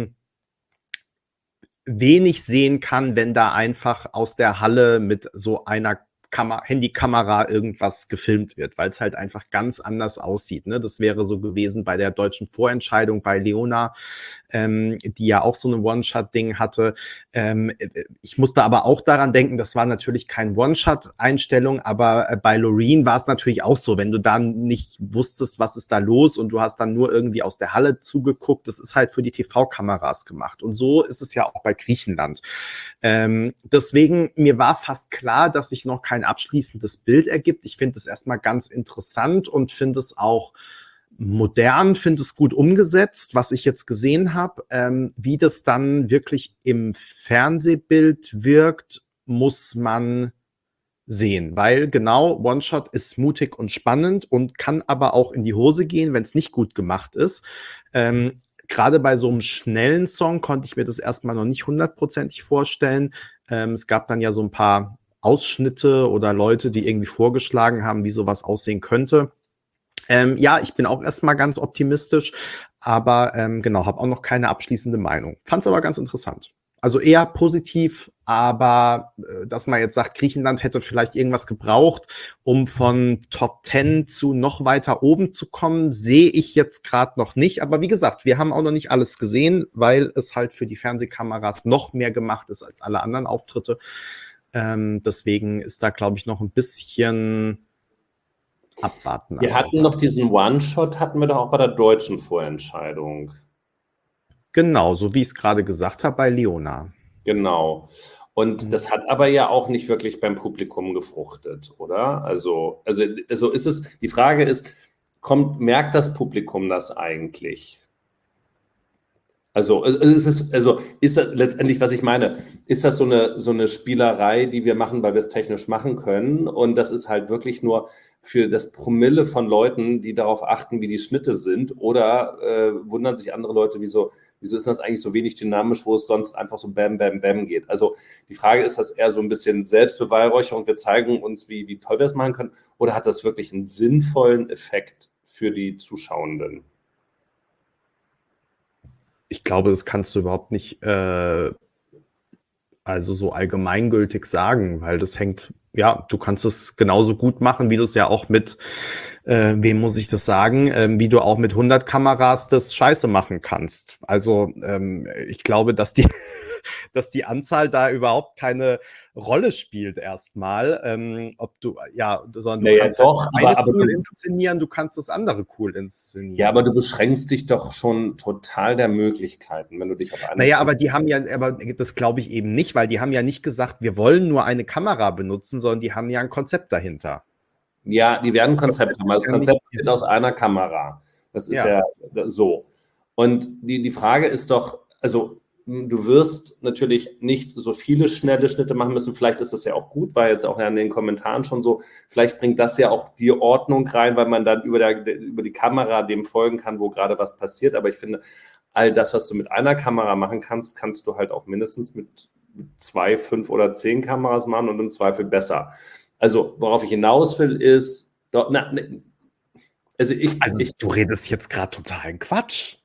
wenig sehen kann, wenn da einfach aus der Halle mit so einer Handykamera irgendwas gefilmt wird, weil es halt einfach ganz anders aussieht. Ne? Das wäre so gewesen bei der deutschen Vorentscheidung bei Leona, die ja auch so eine One-Shot-Ding hatte. Ich musste aber auch daran denken, das war natürlich kein One-Shot-Einstellung, aber bei Loreen war es natürlich auch so, wenn du dann nicht wusstest, was ist da los und du hast dann nur irgendwie aus der Halle zugeguckt, das ist halt für die TV-Kameras gemacht. Und so ist es ja auch bei Griechenland. Deswegen, mir war fast klar, dass sich noch kein abschließendes Bild ergibt. Ich finde es erstmal ganz interessant und finde es auch modern, finde es gut umgesetzt, was ich jetzt gesehen habe. Wie das dann wirklich im Fernsehbild wirkt, muss man sehen, weil genau One-Shot ist mutig und spannend und kann aber auch in die Hose gehen, wenn es nicht gut gemacht ist. Gerade bei so einem schnellen Song konnte ich mir das erstmal noch nicht hundertprozentig vorstellen. Es gab dann ja so ein paar Ausschnitte oder Leute, die irgendwie vorgeschlagen haben, wie sowas aussehen könnte. Ja, ich bin auch erstmal ganz optimistisch, aber genau, habe auch noch keine abschließende Meinung. Fand es aber ganz interessant. Also eher positiv, aber dass man jetzt sagt, Griechenland hätte vielleicht irgendwas gebraucht, um von Top 10 zu noch weiter oben zu kommen, sehe ich jetzt gerade noch nicht. Aber wie gesagt, wir haben auch noch nicht alles gesehen, weil es halt für die Fernsehkameras noch mehr gemacht ist als alle anderen Auftritte. Deswegen ist da, glaube ich, noch ein bisschen abwarten. Wir hatten noch diesen One-Shot, hatten wir doch auch bei der deutschen Vorentscheidung. Genau, so wie ich es gerade gesagt habe bei Leona. Genau. Und das hat aber ja auch nicht wirklich beim Publikum gefruchtet, oder? Also ist es, die Frage ist, merkt das Publikum das eigentlich? Ist das letztendlich, was ich meine, ist das so eine Spielerei, die wir machen, weil wir es technisch machen können? Und das ist halt wirklich nur für das Promille von Leuten, die darauf achten, wie die Schnitte sind? Oder wundern sich andere Leute, wieso wieso ist das eigentlich so wenig dynamisch, wo es sonst einfach so Bam, Bam, Bam geht? Also die Frage, ist das eher so ein bisschen Selbstbeweihräucherung, wir zeigen uns, wie toll wir es machen können, oder hat das wirklich einen sinnvollen Effekt für die Zuschauenden? Ich glaube, das kannst du überhaupt nicht also so allgemeingültig sagen, weil das hängt, ja, du kannst es genauso gut machen, wie du es ja auch mit, wem muss ich das sagen, wie du auch mit 100 Kameras das Scheiße machen kannst. Also ich glaube, dass die Anzahl da überhaupt keine Rolle spielt erstmal, ob du, ja, sondern du Naja, kannst doch, halt das eine aber cool inszenieren, du kannst das andere cool inszenieren. ja, aber du beschränkst dich doch schon total der Möglichkeiten, wenn du dich auf eine... Naja, aber die haben ja, aber das glaube ich eben nicht, weil die haben ja nicht gesagt, wir wollen nur eine Kamera benutzen, sondern die haben ja ein Konzept dahinter. Ja, die werden ein Konzept haben. Das Konzept besteht aus einer Kamera. Das ist ja so. Und die Frage ist doch, also du wirst natürlich nicht so viele schnelle Schnitte machen müssen. Vielleicht ist das ja auch gut, weil jetzt auch in den Kommentaren schon so, vielleicht bringt das ja auch die Ordnung rein, weil man dann über die Kamera dem folgen kann, wo gerade was passiert. Aber ich finde, all das, was du mit einer Kamera machen kannst, kannst du halt auch mindestens mit 2, 5 oder 10 Kameras machen und im Zweifel besser. Also, worauf ich hinaus will, ist, du redest jetzt gerade totalen Quatsch.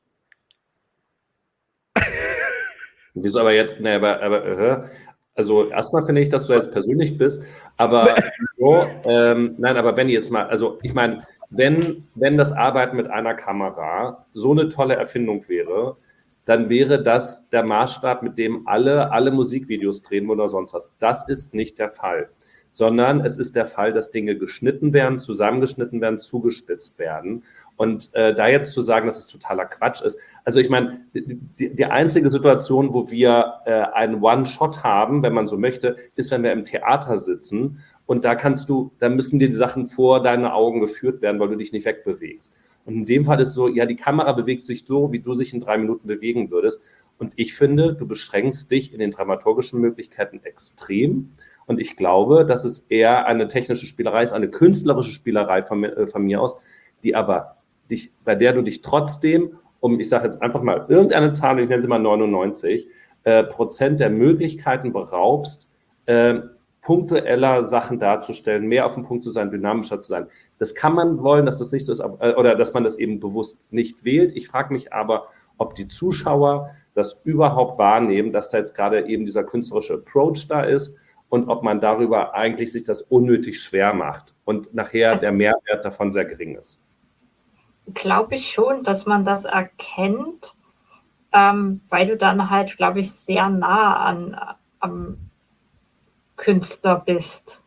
Wieso aber jetzt? Nee, also erstmal finde ich, dass du jetzt persönlich bist, aber so, nein, aber Benni, jetzt mal, also ich meine, wenn das Arbeiten mit einer Kamera so eine tolle Erfindung wäre, dann wäre das der Maßstab, mit dem alle Musikvideos drehen oder sonst was. Das ist nicht der Fall, sondern es ist der Fall, dass Dinge geschnitten werden, zusammengeschnitten werden, zugespitzt werden. Und da jetzt zu sagen, dass es totaler Quatsch ist, also ich meine, die einzige Situation, wo wir einen One-Shot haben, wenn man so möchte, ist, wenn wir im Theater sitzen und da müssen dir die Sachen vor deine Augen geführt werden, weil du dich nicht wegbewegst. Und in dem Fall ist es so, ja, die Kamera bewegt sich so, wie du dich in 3 Minuten bewegen würdest. Und ich finde, du beschränkst dich in den dramaturgischen Möglichkeiten extrem. Und ich glaube, dass es eher eine technische Spielerei ist, eine künstlerische Spielerei von mir aus, bei der du dich trotzdem, ich sage jetzt einfach mal irgendeine Zahl, ich nenne sie mal 99%, der Möglichkeiten beraubst, punktueller Sachen darzustellen, mehr auf den Punkt zu sein, dynamischer zu sein. Das kann man wollen, dass das nicht so ist, oder dass man das eben bewusst nicht wählt. Ich frage mich aber, ob die Zuschauer das überhaupt wahrnehmen, dass da jetzt gerade eben dieser künstlerische Approach da ist und ob man darüber eigentlich sich das unnötig schwer macht und nachher der Mehrwert davon sehr gering ist. Glaube ich schon, dass man das erkennt, weil du dann halt, glaube ich, sehr nah am Künstler bist.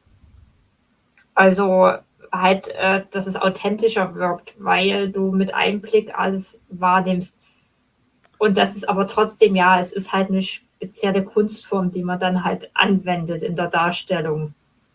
Also halt, dass es authentischer wirkt, weil du mit einem Blick alles wahrnimmst. Und das ist aber trotzdem, ja, es ist halt eine spezielle Kunstform, die man dann halt anwendet in der Darstellung.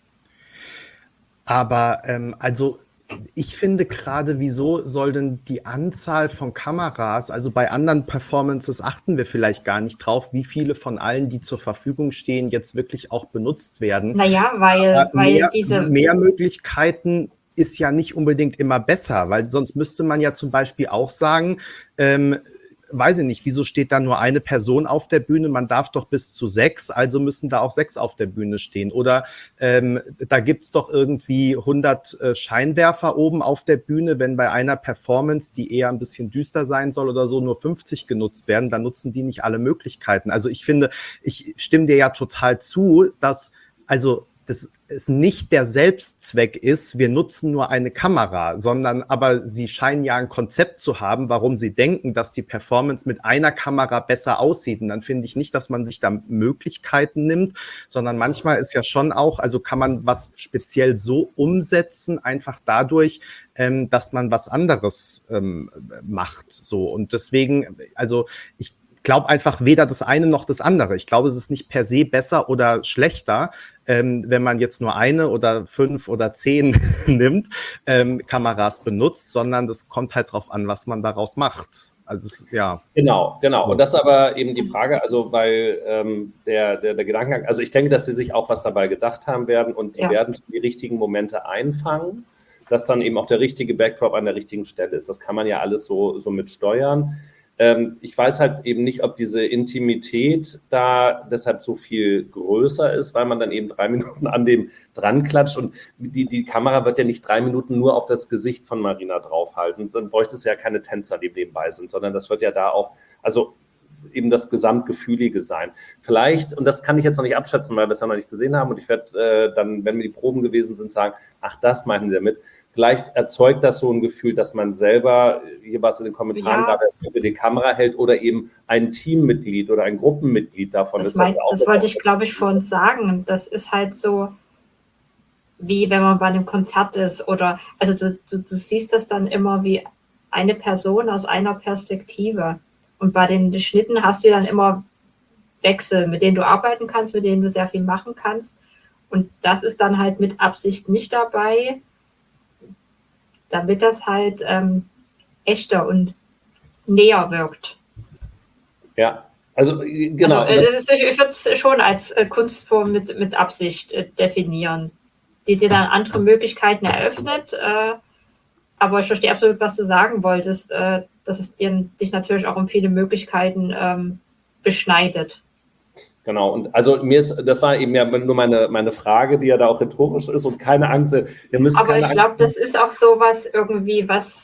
Aber also ich finde gerade, wieso soll denn die Anzahl von Kameras, also bei anderen Performances achten wir vielleicht gar nicht drauf, wie viele von allen, die zur Verfügung stehen, jetzt wirklich auch benutzt werden. Naja, weil diese mehr Möglichkeiten ist ja nicht unbedingt immer besser, weil sonst müsste man ja zum Beispiel auch sagen, weiß ich nicht, wieso steht da nur eine Person auf der Bühne? Man darf doch bis zu 6, also müssen da auch 6 auf der Bühne stehen. Oder da gibt's doch irgendwie 100 Scheinwerfer oben auf der Bühne, wenn bei einer Performance, die eher ein bisschen düster sein soll oder so, nur 50 genutzt werden, dann nutzen die nicht alle Möglichkeiten. Also ich finde, ich stimme dir ja total zu, dass das es nicht der Selbstzweck ist, wir nutzen nur eine Kamera, sondern aber sie scheinen ja ein Konzept zu haben, warum sie denken, dass die Performance mit einer Kamera besser aussieht. Und dann finde ich nicht, dass man sich da Möglichkeiten nimmt, sondern manchmal ist ja schon auch, also kann man was speziell so umsetzen, einfach dadurch, dass man was anderes macht. So. Und deswegen, also ich glaube einfach weder das eine noch das andere. Ich glaube, es ist nicht per se besser oder schlechter, wenn man jetzt nur eine oder 5 oder 10 nimmt, Kameras benutzt, sondern das kommt halt drauf an, was man daraus macht. Also ja. Genau. Und das ist aber eben die Frage, also weil der Gedankengang, also ich denke, dass sie sich auch was dabei gedacht haben werden und die werden die richtigen Momente einfangen, dass dann eben auch der richtige Backdrop an der richtigen Stelle ist. Das kann man ja alles so mit steuern. Ich weiß halt eben nicht, ob diese Intimität da deshalb so viel größer ist, weil man dann eben 3 Minuten an dem dran klatscht und die Kamera wird ja nicht 3 Minuten nur auf das Gesicht von Marina draufhalten. Dann bräuchte es ja keine Tänzer, die nebenbei sind, sondern das wird ja da auch, also eben das Gesamtgefühlige sein. Vielleicht, und das kann ich jetzt noch nicht abschätzen, weil wir es ja noch nicht gesehen haben und ich werde dann, wenn wir die Proben gewesen sind, sagen, ach, das meinen wir damit. Vielleicht erzeugt das so ein Gefühl, dass man selber, hier was in den Kommentaren gerade über die Kamera hält oder eben ein Teammitglied oder ein Gruppenmitglied davon ist. Das wollte ich, glaube ich, vorhin sagen. Das ist halt so, wie wenn man bei einem Konzert ist oder, also du siehst das dann immer wie eine Person aus einer Perspektive. Und bei den Schnitten hast du dann immer Wechsel, mit denen du arbeiten kannst, mit denen du sehr viel machen kannst. Und das ist dann halt mit Absicht nicht dabei, damit das halt echter und näher wirkt. Ja, also genau. Also, ich würde es schon als Kunstform mit Absicht definieren, die dir dann andere Möglichkeiten eröffnet. Aber ich verstehe absolut, was du sagen wolltest, dass es dich natürlich auch um viele Möglichkeiten beschneidet. Genau, und also das war eben ja nur meine Frage, die ja da auch rhetorisch ist und keine Angst. Aber ich glaube, das ist auch sowas irgendwie, was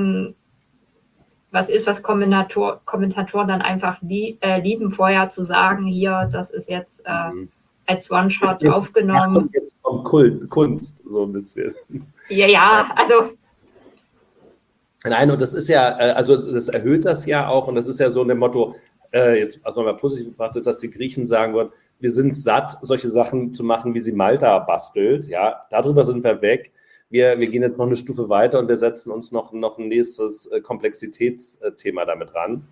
ist, was Kommentatoren dann einfach lieben, vorher zu sagen, hier, das ist jetzt als One-Shot aufgenommen. Jetzt kommt Kunst, so ein bisschen. Ja, also. Nein, und das ist ja, also das erhöht das ja auch und das ist ja so ein Motto, jetzt, also mal positiv betrachtet, dass die Griechen sagen würden, wir sind satt, solche Sachen zu machen, wie sie Malta bastelt, ja, darüber sind wir weg. Wir gehen jetzt noch eine Stufe weiter und wir setzen uns noch ein nächstes Komplexitätsthema damit ran.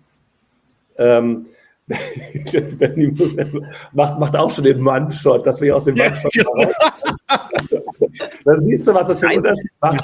macht auch schon den One-Shot, dass wir aus dem One-Shot raus. Da siehst du, was das für ein Unterschied macht.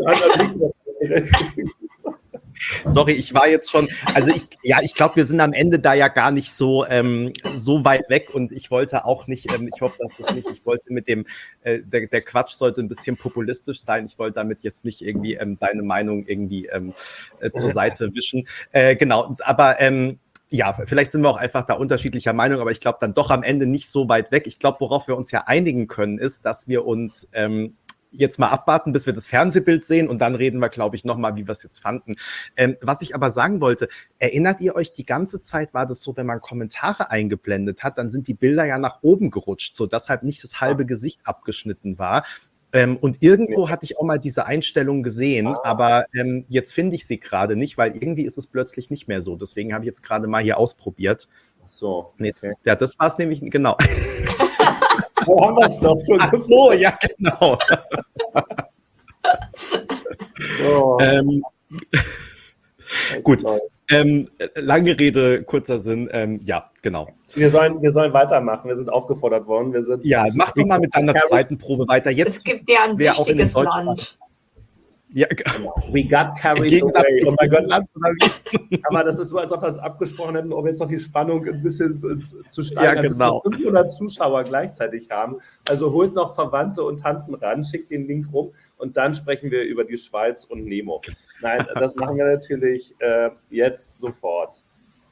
Sorry, ich war jetzt schon, also ich glaube, wir sind am Ende da ja gar nicht so weit weg und ich wollte auch nicht, ich hoffe, dass das nicht, ich wollte mit dem, der Quatsch sollte ein bisschen populistisch sein, ich wollte damit jetzt nicht irgendwie deine Meinung irgendwie zur Seite wischen, genau, aber ja, vielleicht sind wir auch einfach da unterschiedlicher Meinung, aber ich glaube dann doch am Ende nicht so weit weg. Ich glaube, worauf wir uns ja einigen können, ist, dass wir uns jetzt mal abwarten, bis wir das Fernsehbild sehen und dann reden wir, glaube ich, nochmal, wie wir es jetzt fanden. Was ich aber sagen wollte, erinnert ihr euch, die ganze Zeit war das so, wenn man Kommentare eingeblendet hat, dann sind die Bilder ja nach oben gerutscht, so dass halt nicht das halbe Gesicht abgeschnitten war. Und irgendwo hatte ich auch mal diese Einstellung gesehen, aber jetzt finde ich sie gerade nicht, weil irgendwie ist es plötzlich nicht mehr so. Deswegen habe ich jetzt gerade mal hier ausprobiert. Ach so. Okay. Ja, das war es nämlich, genau. Wo haben wir es doch schon? Ach so, ja, genau. Oh. Gut. Lange Rede, kurzer Sinn. Ja, genau. Wir sollen weitermachen. Wir sind aufgefordert worden. Ja, mach doch mal mit deiner zweiten Probe weiter. Jetzt es gibt ja ein wichtiges Land. Ja, we got carried away. Oh mein Gott. Aber das ist so, als ob wir es abgesprochen hätten, um jetzt noch die Spannung ein bisschen zu steigern. Ja, genau. Dass wir 500 Zuschauer gleichzeitig haben. Also holt noch Verwandte und Tanten ran, schickt den Link rum und dann sprechen wir über die Schweiz und Nemo. Nein, das machen wir natürlich jetzt sofort.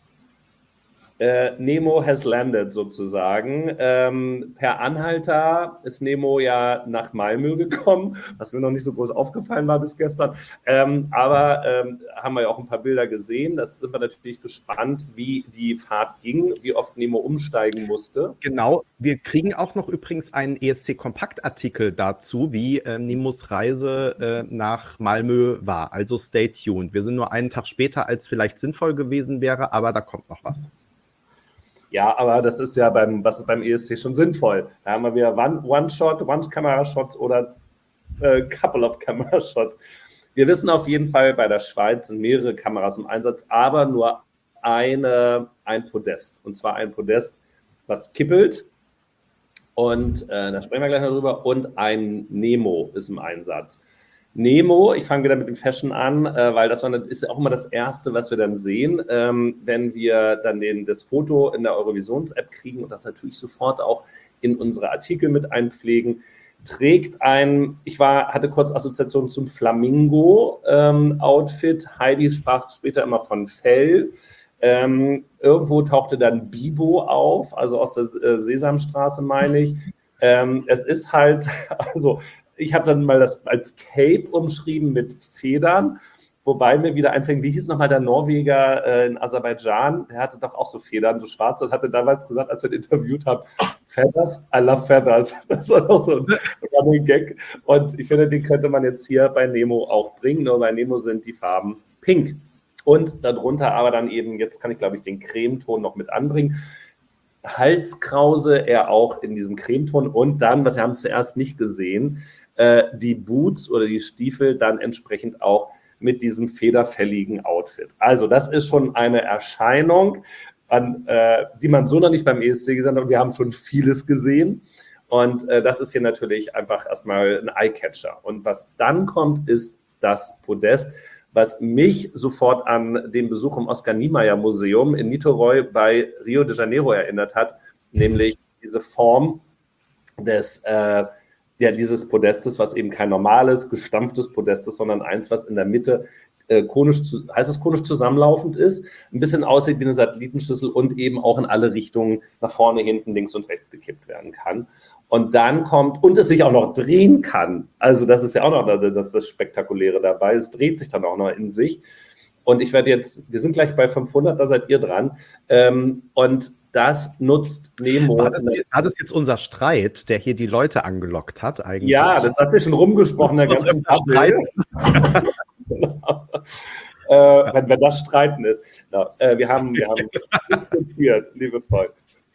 Nemo has landed sozusagen. Per Anhalter ist Nemo ja nach Malmö gekommen, was mir noch nicht so groß aufgefallen war bis gestern. Aber haben wir ja auch ein paar Bilder gesehen. Das sind wir natürlich gespannt, wie die Fahrt ging, wie oft Nemo umsteigen musste. Genau. Wir kriegen auch noch übrigens einen ESC-Kompakt-Artikel dazu, wie Nemos Reise nach Malmö war. Also stay tuned. Wir sind nur einen Tag später, als vielleicht sinnvoll gewesen wäre, aber da kommt noch was. Ja, aber das ist ja beim ESC schon sinnvoll. Da haben wir wieder One-Shot, One-Kamera-Shots oder Couple of Camera-Shots. Wir wissen auf jeden Fall, bei der Schweiz sind mehrere Kameras im Einsatz, aber nur ein Podest. Und zwar ein Podest, was kippelt. Und da sprechen wir gleich noch drüber. Und ein Nemo ist im Einsatz. Nemo, ich fange wieder mit dem Fashion an, weil das ist ja auch immer das Erste, was wir dann sehen, wenn wir dann das Foto in der Eurovisions-App kriegen und das natürlich sofort auch in unsere Artikel mit einpflegen. trägt hatte kurz Assoziation zum Flamingo-Outfit. Heidi sprach später immer von Fell. Irgendwo tauchte dann Bibo auf, also aus der Sesamstraße, meine ich. Es ist halt, also ich habe dann mal das als Cape umschrieben mit Federn, wobei mir wieder einfängt, wie hieß nochmal der Norweger in Aserbaidschan, der hatte doch auch so Federn, so schwarze, und hatte damals gesagt, als wir ihn interviewt haben, Feathers, I love Feathers. Das war doch so ein Running Gag. Und ich finde, den könnte man jetzt hier bei Nemo auch bringen, nur bei Nemo sind die Farben pink. Und darunter aber dann eben, jetzt kann ich glaube ich den Cremeton noch mit anbringen, Halskrause, er auch in diesem Cremeton, und dann, wir haben es zuerst nicht gesehen, die Boots oder die Stiefel dann entsprechend auch mit diesem federfälligen Outfit. Also das ist schon eine Erscheinung, die man so noch nicht beim ESC gesehen hat, und wir haben schon vieles gesehen. Und das ist hier natürlich einfach erstmal ein Eyecatcher. Und was dann kommt, ist das Podest, was mich sofort an den Besuch im Oskar-Niemeyer-Museum in Niterói bei Rio de Janeiro erinnert hat, nämlich diese Form dieses Podestes, was eben kein normales, gestampftes Podest ist, sondern eins, was in der Mitte konisch zusammenlaufend ist, ein bisschen aussieht wie eine Satellitenschüssel und eben auch in alle Richtungen nach vorne, hinten, links und rechts gekippt werden kann. Und dann kommt, und es sich auch noch drehen kann, also das ist ja auch noch das Spektakuläre dabei, es dreht sich dann auch noch in sich. Und wir sind gleich bei 500, da seid ihr dran. Und das nutzt Nemo. War das jetzt unser Streit, der hier die Leute angelockt hat eigentlich? Ja, das hat sich schon rumgesprochen, der ganzen Streit. Wenn das Streiten ist. No, wir haben diskutiert, liebevoll.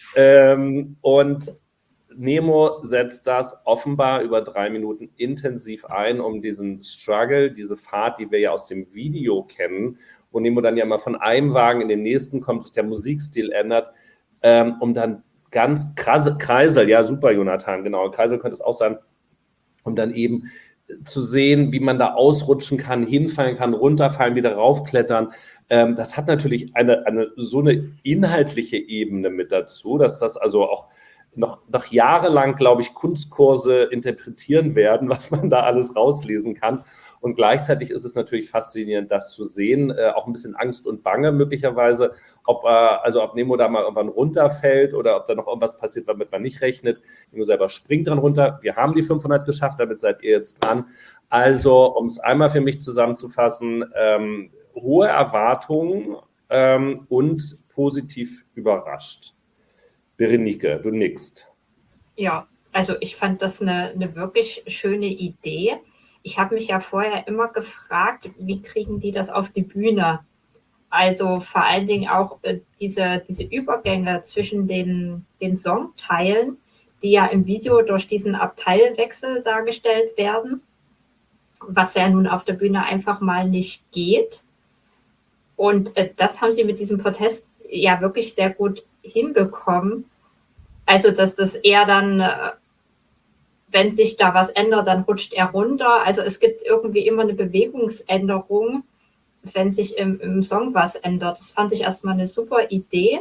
Und Nemo setzt das offenbar über 3 Minuten intensiv ein, um diesen Struggle, diese Fahrt, die wir ja aus dem Video kennen, wo Nemo dann ja immer von einem Wagen in den nächsten kommt, sich der Musikstil ändert, um dann ganz krasse Kreisel, ja super Jonathan, genau, Kreisel könnte es auch sein, um dann eben zu sehen, wie man da ausrutschen kann, hinfallen kann, runterfallen, wieder raufklettern. Das hat natürlich so eine inhaltliche Ebene mit dazu, dass das also auch noch jahrelang, glaube ich, Kunstkurse interpretieren werden, was man da alles rauslesen kann. Und gleichzeitig ist es natürlich faszinierend, das zu sehen, auch ein bisschen Angst und Bange möglicherweise, ob Nemo da mal irgendwann runterfällt oder ob da noch irgendwas passiert, damit man nicht rechnet. Nemo selber springt dann runter. Wir haben die 500 geschafft, damit seid ihr jetzt dran. Also, um es einmal für mich zusammenzufassen, hohe Erwartungen und positiv überrascht. Berenike, du nickst. Ja, also ich fand das eine wirklich schöne Idee. Ich habe mich ja vorher immer gefragt, wie kriegen die das auf die Bühne? Also vor allen Dingen auch diese Übergänge zwischen den Songteilen, die ja im Video durch diesen Abteilwechsel dargestellt werden, was ja nun auf der Bühne einfach mal nicht geht. Und das haben sie mit diesem Protest ja wirklich sehr gut hinbekommen. Also, dass das eher dann, wenn sich da was ändert, dann rutscht er runter. Also es gibt irgendwie immer eine Bewegungsänderung, wenn sich im Song was ändert. Das fand ich erstmal eine super Idee.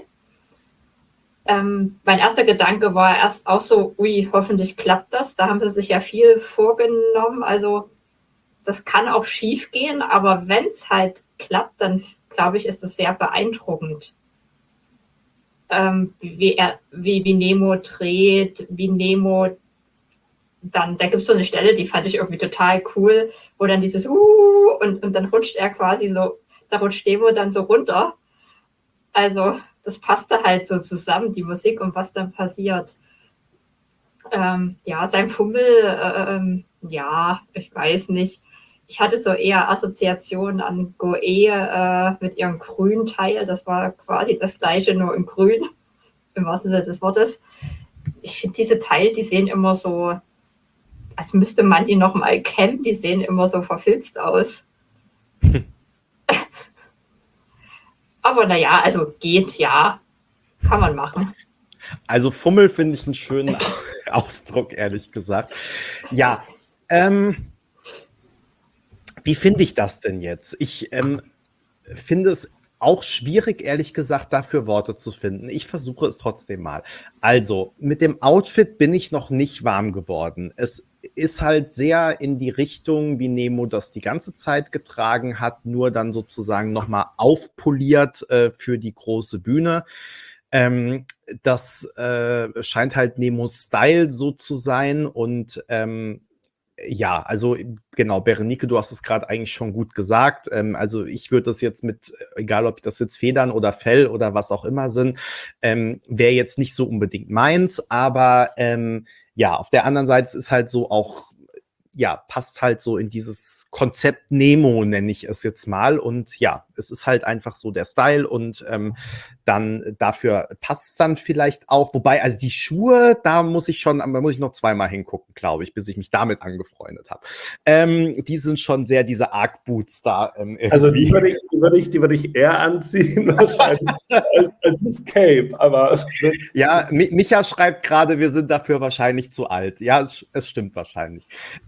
Mein erster Gedanke war erst auch so, ui, hoffentlich klappt das. Da haben sie sich ja viel vorgenommen. Also das kann auch schief gehen, aber wenn es halt klappt, dann glaube ich, ist das sehr beeindruckend. Wie Nemo dreht, wie Nemo dann, da gibt es so eine Stelle, die fand ich irgendwie total cool, wo dann dieses und dann rutscht er quasi so, da rutscht Nemo dann so runter. Also das passte halt so zusammen, die Musik und was dann passiert. Ja, sein Fummel, ja, ich weiß nicht. Ich hatte so eher Assoziationen an Goe mit ihrem grünen Teil. Das war quasi das gleiche, nur in grün, im wahrsten Sinne des Wortes. Ich finde diese Teile, die sehen immer so, als müsste man die noch mal kennen, die sehen immer so verfilzt aus. Aber naja, also geht, ja, kann man machen. Also Fummel finde ich einen schönen Ausdruck, ehrlich gesagt. Ja, wie finde ich das denn jetzt? Ich finde es auch schwierig, ehrlich gesagt, dafür Worte zu finden. Ich versuche es trotzdem mal. Also, mit dem Outfit bin ich noch nicht warm geworden. Es ist halt sehr in die Richtung, wie Nemo das die ganze Zeit getragen hat, nur dann sozusagen nochmal aufpoliert für die große Bühne. Das scheint halt Nemos Style so zu sein und ja, also genau, Berenike, du hast es gerade eigentlich schon gut gesagt. Also ich würde das jetzt mit, egal ob das jetzt Federn oder Fell oder was auch immer sind, wäre jetzt nicht so unbedingt meins, aber ja, auf der anderen Seite ist halt so auch, ja, passt halt so in dieses Konzept Nemo, nenne ich es jetzt mal. Und ja, es ist halt einfach so der Style und dann dafür passt es dann vielleicht auch. Wobei, also die Schuhe, da muss ich noch zweimal hingucken, glaube ich, bis ich mich damit angefreundet habe. Die sind schon sehr diese Arc-Boots da irgendwie. Also die würde ich eher anziehen, wahrscheinlich, als das Cape. Aber ja, Micha schreibt gerade, wir sind dafür wahrscheinlich zu alt. Ja, es stimmt wahrscheinlich.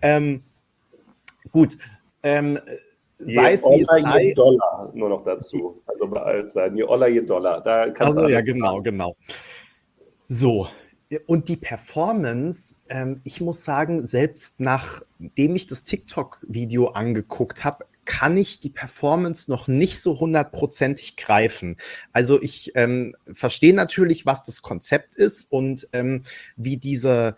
Gut. Sei es wie es sei. Je Dollar nur noch dazu. Also bei alt sein. Je Oller, je Dollar. Da kannst Also du ja, genau. So. Und die Performance, ich muss sagen, selbst nachdem ich das TikTok-Video angeguckt habe, kann ich die Performance noch nicht so 100%ig greifen. Also ich verstehe natürlich, was das Konzept ist und wie diese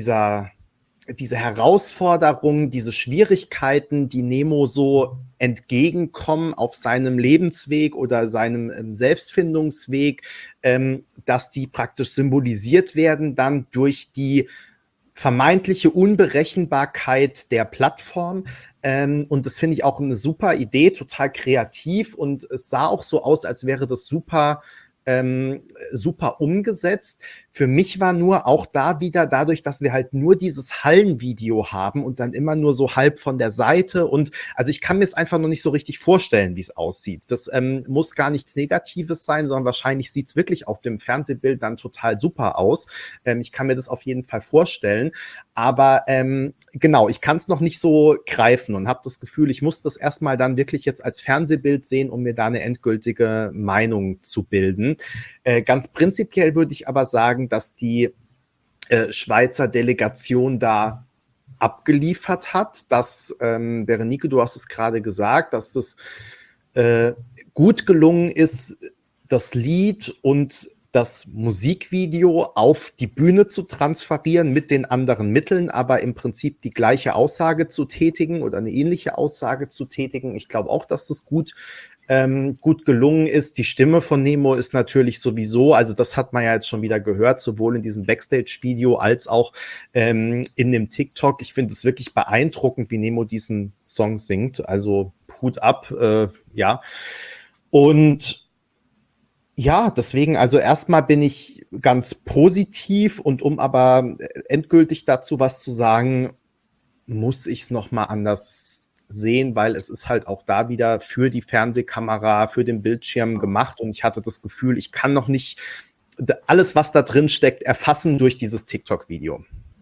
Herausforderungen, diese Schwierigkeiten, die Nemo so entgegenkommen auf seinem Lebensweg oder seinem Selbstfindungsweg, dass die praktisch symbolisiert werden dann durch die vermeintliche Unberechenbarkeit der Plattform. Und das finde ich auch eine super Idee, total kreativ. Und es sah auch so aus, als wäre das super umgesetzt. Für mich war nur auch da wieder dadurch, dass wir halt nur dieses Hallenvideo haben und dann immer nur so halb von der Seite und also ich kann mir es einfach noch nicht so richtig vorstellen, wie es aussieht. Das muss gar nichts Negatives sein, sondern wahrscheinlich sieht es wirklich auf dem Fernsehbild dann total super aus. Ich kann mir das auf jeden Fall vorstellen, aber genau, ich kann es noch nicht so greifen und habe das Gefühl, ich muss das erstmal dann wirklich jetzt als Fernsehbild sehen, um mir da eine endgültige Meinung zu bilden. Ganz prinzipiell würde ich aber sagen, dass die Schweizer Delegation da abgeliefert hat, dass Berenike, du hast es gerade gesagt, dass es gut gelungen ist, das Lied und das Musikvideo auf die Bühne zu transferieren mit den anderen Mitteln, aber im Prinzip die gleiche Aussage zu tätigen oder eine ähnliche Aussage zu tätigen. Ich glaube auch, dass das gut gelungen ist. Die Stimme von Nemo ist natürlich sowieso, also das hat man ja jetzt schon wieder gehört, sowohl in diesem Backstage-Video als auch in dem TikTok. Ich finde es wirklich beeindruckend, wie Nemo diesen Song singt. Also Hut ab, ja. Und ja, deswegen, also erstmal bin ich ganz positiv und um aber endgültig dazu was zu sagen, muss ich es nochmal anders sehen, weil es ist halt auch da wieder für die Fernsehkamera, für den Bildschirm gemacht und ich hatte das Gefühl, ich kann noch nicht alles, was da drin steckt, erfassen durch dieses TikTok-Video.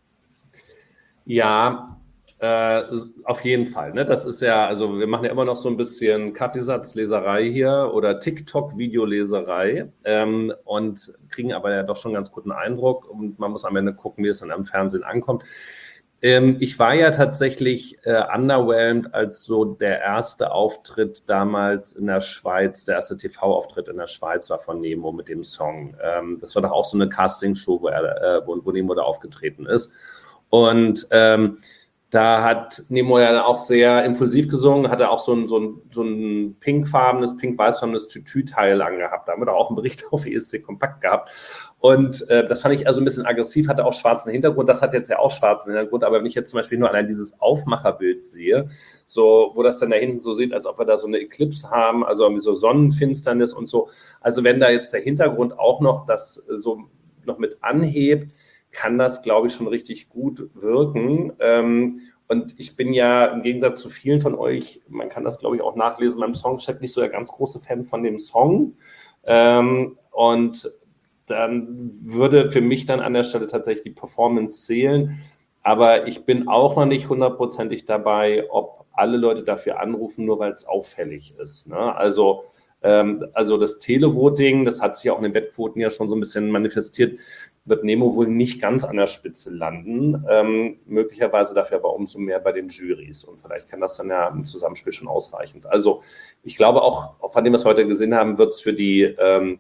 Ja, auf jeden Fall. Ne? Das ist ja, also wir machen ja immer noch so ein bisschen Kaffeesatzleserei hier oder TikTok-Videoleserei und kriegen aber ja doch schon einen ganz guten Eindruck und man muss am Ende gucken, wie es dann am Fernsehen ankommt. Ich war ja tatsächlich underwhelmed, als so der erste Auftritt damals in der Schweiz, der erste TV-Auftritt in der Schweiz war von Nemo mit dem Song. Das war doch auch so eine Castingshow, wo Nemo da aufgetreten ist. Und da hat Nemo ja auch sehr impulsiv gesungen, hatte auch so ein pink-weiß-farbenes Tütü-Teil angehabt. Da haben wir doch auch einen Bericht auf ESC Kompakt gehabt. Und das fand ich also ein bisschen aggressiv, hatte auch schwarzen Hintergrund. Das hat jetzt ja auch schwarzen Hintergrund. Aber wenn ich jetzt zum Beispiel nur allein dieses Aufmacherbild sehe, so, wo das dann da hinten so sieht, als ob wir da so eine Eclipse haben, also irgendwie so Sonnenfinsternis und so. Also wenn da jetzt der Hintergrund auch noch das so noch mit anhebt, kann das, glaube ich, schon richtig gut wirken. Und ich bin ja im Gegensatz zu vielen von euch, man kann das, glaube ich, auch nachlesen beim Songcheck, nicht so der ganz große Fan von dem Song. Und dann würde für mich dann an der Stelle tatsächlich die Performance zählen. Aber ich bin auch noch nicht 100%ig dabei, ob alle Leute dafür anrufen, nur weil es auffällig ist. Ne? Also das Televoting, das hat sich auch in den Wettquoten ja schon so ein bisschen manifestiert, wird Nemo wohl nicht ganz an der Spitze landen, möglicherweise dafür aber umso mehr bei den Jurys. Und vielleicht kann das dann ja im Zusammenspiel schon ausreichend. Also ich glaube auch von dem, was wir heute gesehen haben, wird es für die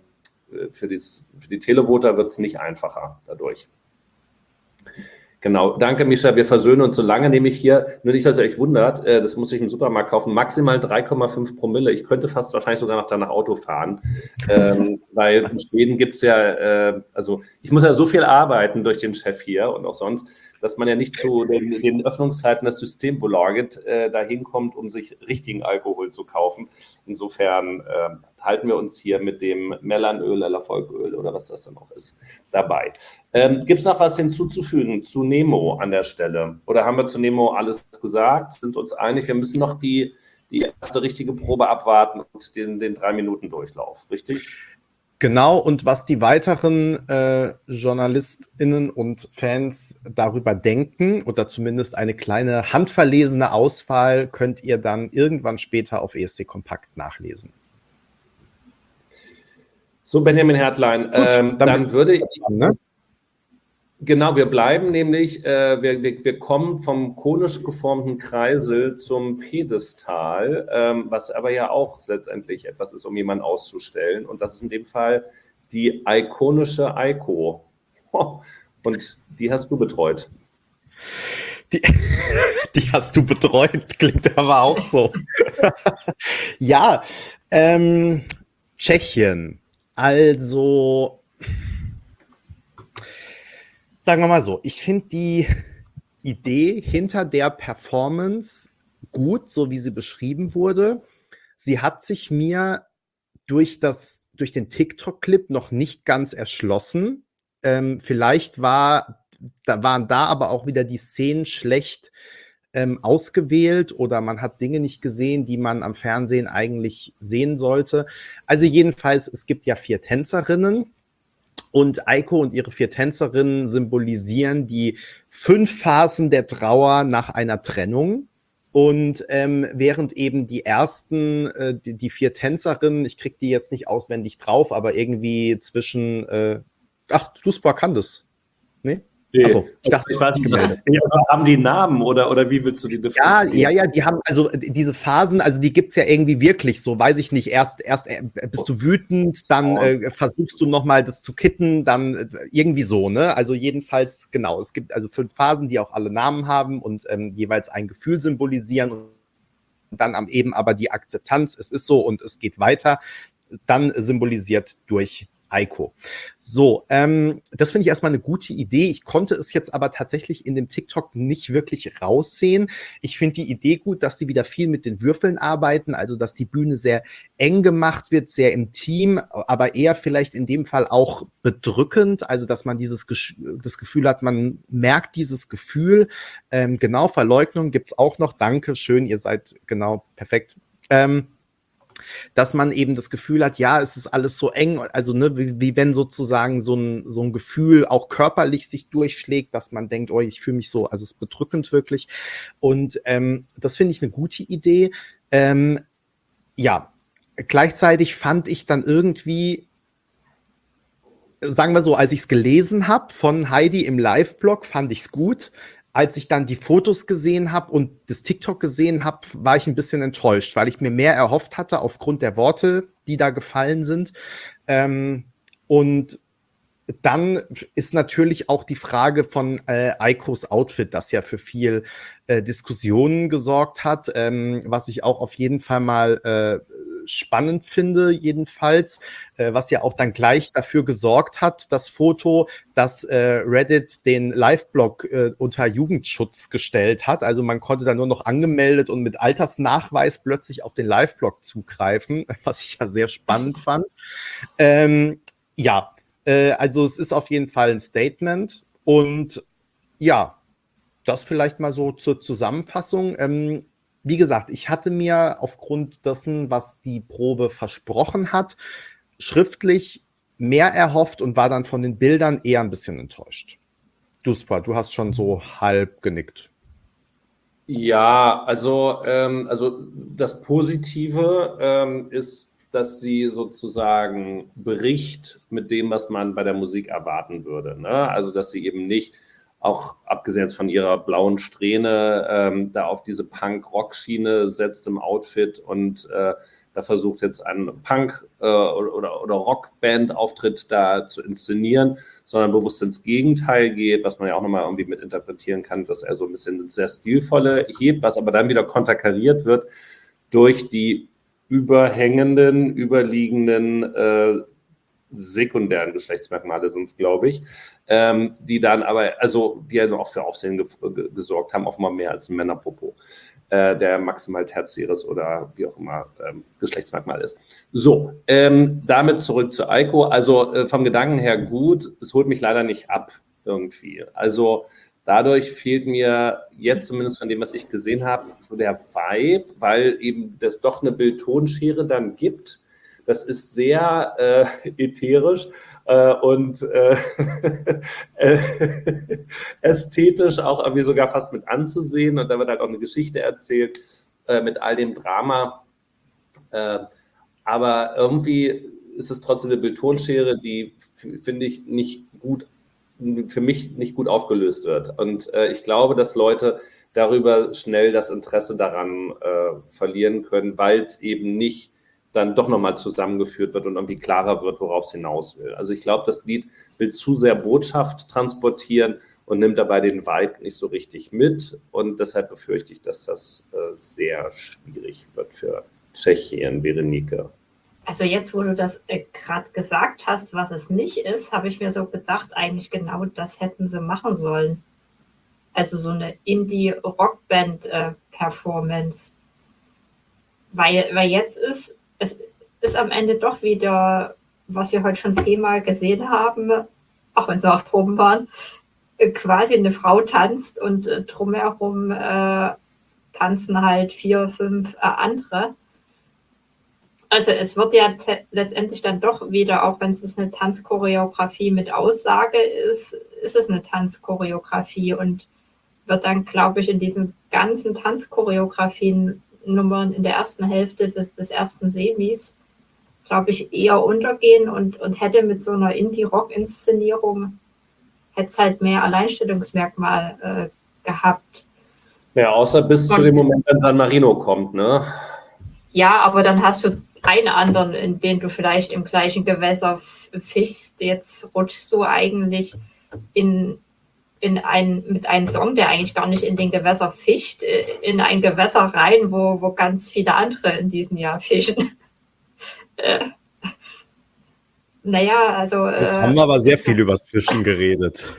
Televoter wird es nicht einfacher dadurch. Genau, danke Mischa, wir versöhnen uns so lange, nämlich hier, nur nicht, dass ihr euch wundert, das muss ich im Supermarkt kaufen, maximal 3,5 Promille. Ich könnte fast wahrscheinlich sogar noch danach Auto fahren, weil in Schweden gibt es ja, also ich muss ja so viel arbeiten durch den Chef hier und auch sonst, dass man ja nicht zu den Öffnungszeiten des Systembolaget dahin kommt, um sich richtigen Alkohol zu kaufen. Insofern halten wir uns hier mit dem Mellanöl oder Volköl oder was das dann auch ist, dabei. Gibt es noch was hinzuzufügen zu Nemo an der Stelle? Oder haben wir zu Nemo alles gesagt? Sind uns einig, wir müssen noch die erste richtige Probe abwarten und den 3-Minuten-Durchlauf, richtig? Genau, und was die weiteren JournalistInnen und Fans darüber denken, oder zumindest eine kleine handverlesene Auswahl, könnt ihr dann irgendwann später auf ESC Kompakt nachlesen. So, Benjamin Hertlein, dann würde ich... Ne? Genau, wir bleiben nämlich, wir kommen vom konisch geformten Kreisel zum Piedestal, was aber ja auch letztendlich etwas ist, um jemanden auszustellen. Und das ist in dem Fall die ikonische Eiko. Und die hast du betreut. Die hast du betreut, klingt aber auch so. Ja, Tschechien. Also... Sagen wir mal so, ich finde die Idee hinter der Performance gut, so wie sie beschrieben wurde. Sie hat sich mir durch den TikTok-Clip noch nicht ganz erschlossen. Vielleicht waren da aber auch wieder die Szenen schlecht ausgewählt oder man hat Dinge nicht gesehen, die man am Fernsehen eigentlich sehen sollte. Also jedenfalls, es gibt ja 4 Tänzerinnen. Und Eiko und ihre 4 Tänzerinnen symbolisieren die 5 Phasen der Trauer nach einer Trennung. Und während eben die ersten, die 4 Tänzerinnen, ich kriege die jetzt nicht auswendig drauf, aber irgendwie zwischen, Duspa kann das. Nee? Also, ich dachte, ich weiß nicht gemeldet. Also, haben die Namen oder wie willst du die differenzieren? Ja, die haben, also diese Phasen, also die gibt es ja irgendwie wirklich so, weiß ich nicht, erst bist du wütend, dann versuchst du nochmal das zu kitten, dann irgendwie so, ne? Also jedenfalls, genau, es gibt also 5 Phasen, die auch alle Namen haben und jeweils ein Gefühl symbolisieren und dann eben aber die Akzeptanz, es ist so und es geht weiter, dann symbolisiert durch Eiko. So, das finde ich erstmal eine gute Idee. Ich konnte es jetzt aber tatsächlich in dem TikTok nicht wirklich raussehen. Ich finde die Idee gut, dass die wieder viel mit den Würfeln arbeiten, also dass die Bühne sehr eng gemacht wird, sehr im Team, aber eher vielleicht in dem Fall auch bedrückend, also dass man das Gefühl hat, man merkt dieses Gefühl. Genau, Verleugnung gibt es auch noch. Danke, schön, ihr seid genau perfekt. Dass man eben das Gefühl hat, ja, es ist alles so eng, also ne, wie wenn sozusagen so ein Gefühl auch körperlich sich durchschlägt, dass man denkt, oh, ich fühle mich so, also es ist bedrückend wirklich. Und das finde ich eine gute Idee. Ja, gleichzeitig fand ich dann irgendwie, sagen wir so, als ich es gelesen habe von Heidi im Live-Blog, fand ich es gut. Als ich dann die Fotos gesehen habe und das TikTok gesehen habe, war ich ein bisschen enttäuscht, weil ich mir mehr erhofft hatte aufgrund der Worte, die da gefallen sind. Und dann ist natürlich auch die Frage von Eikos Outfit, das ja für viel Diskussionen gesorgt hat, was ich auch auf jeden Fall mal spannend finde, jedenfalls, was ja auch dann gleich dafür gesorgt hat, das Foto, dass Reddit den Live-Blog unter Jugendschutz gestellt hat. Also man konnte da nur noch angemeldet und mit Altersnachweis plötzlich auf den Live-Blog zugreifen, was ich ja sehr spannend fand. Ja, also es ist auf jeden Fall ein Statement und ja, das vielleicht mal so zur Zusammenfassung. Wie gesagt, ich hatte mir aufgrund dessen, was die Probe versprochen hat, schriftlich mehr erhofft und war dann von den Bildern eher ein bisschen enttäuscht. Duspa, du hast schon so halb genickt. Ja, also das Positive ist, dass sie sozusagen bricht mit dem, was man bei der Musik erwarten würde. Ne? Also, dass sie eben nicht, auch abgesehen von ihrer blauen Strähne, da auf diese Punk-Rock-Schiene setzt im Outfit und da versucht jetzt einen Punk- oder Rockband-Auftritt da zu inszenieren, sondern bewusst ins Gegenteil geht, was man ja auch nochmal irgendwie mit interpretieren kann, dass er so ein bisschen ins sehr Stilvolle hebt, was aber dann wieder konterkariert wird durch die überliegenden sekundären Geschlechtsmerkmale sind es, glaube ich, die dann aber, also die ja auch für Aufsehen gesorgt haben, offenbar mehr als ein Männerpopo, der maximal tertiäres oder wie auch immer Geschlechtsmerkmal ist. So, damit zurück zu Eiko. Also vom Gedanken her gut, es holt mich leider nicht ab irgendwie. Also dadurch fehlt mir jetzt zumindest von dem, was ich gesehen habe, so der Vibe, weil eben das doch eine Bild-Ton-Schere dann gibt. Das ist sehr ätherisch und ästhetisch auch irgendwie sogar fast mit anzusehen. Und da wird halt auch eine Geschichte erzählt mit all dem Drama. Aber irgendwie ist es trotzdem eine Bildtonschere, die, finde ich, für mich nicht gut aufgelöst wird. Und ich glaube, dass Leute darüber schnell das Interesse daran verlieren können, weil es eben nicht dann doch nochmal zusammengeführt wird und irgendwie klarer wird, worauf es hinaus will. Also ich glaube, das Lied will zu sehr Botschaft transportieren und nimmt dabei den Vibe nicht so richtig mit. Und deshalb befürchte ich, dass das sehr schwierig wird für Tschechien, Berenike. Also jetzt, wo du das gerade gesagt hast, was es nicht ist, habe ich mir so gedacht, eigentlich genau das hätten sie machen sollen. Also so eine Indie-Rockband-Performance. Weil jetzt es ist am Ende doch wieder, was wir heute schon 10-mal gesehen haben, auch wenn es auch Proben waren, quasi eine Frau tanzt und drumherum tanzen halt 4, 5 andere. Also es wird ja letztendlich dann doch wieder, auch wenn es eine Tanzchoreografie mit Aussage ist, ist es eine Tanzchoreografie und wird dann, glaube ich, in diesen ganzen Tanzchoreografien-Nummern in der ersten Hälfte des ersten Semis, glaube ich, eher untergehen und hätte mit so einer Indie-Rock-Inszenierung hätte es halt mehr Alleinstellungsmerkmal gehabt. Ja, außer bis zu dem Moment, wenn San Marino kommt, ne? Ja, aber dann hast du einen anderen, in den du vielleicht im gleichen Gewässer fischst. Jetzt rutschst du eigentlich mit einem Song, der eigentlich gar nicht in den Gewässer fischt, in ein Gewässer rein, wo ganz viele andere in diesem Jahr fischen. Naja, also. Jetzt haben wir aber sehr viel übers Fischen geredet.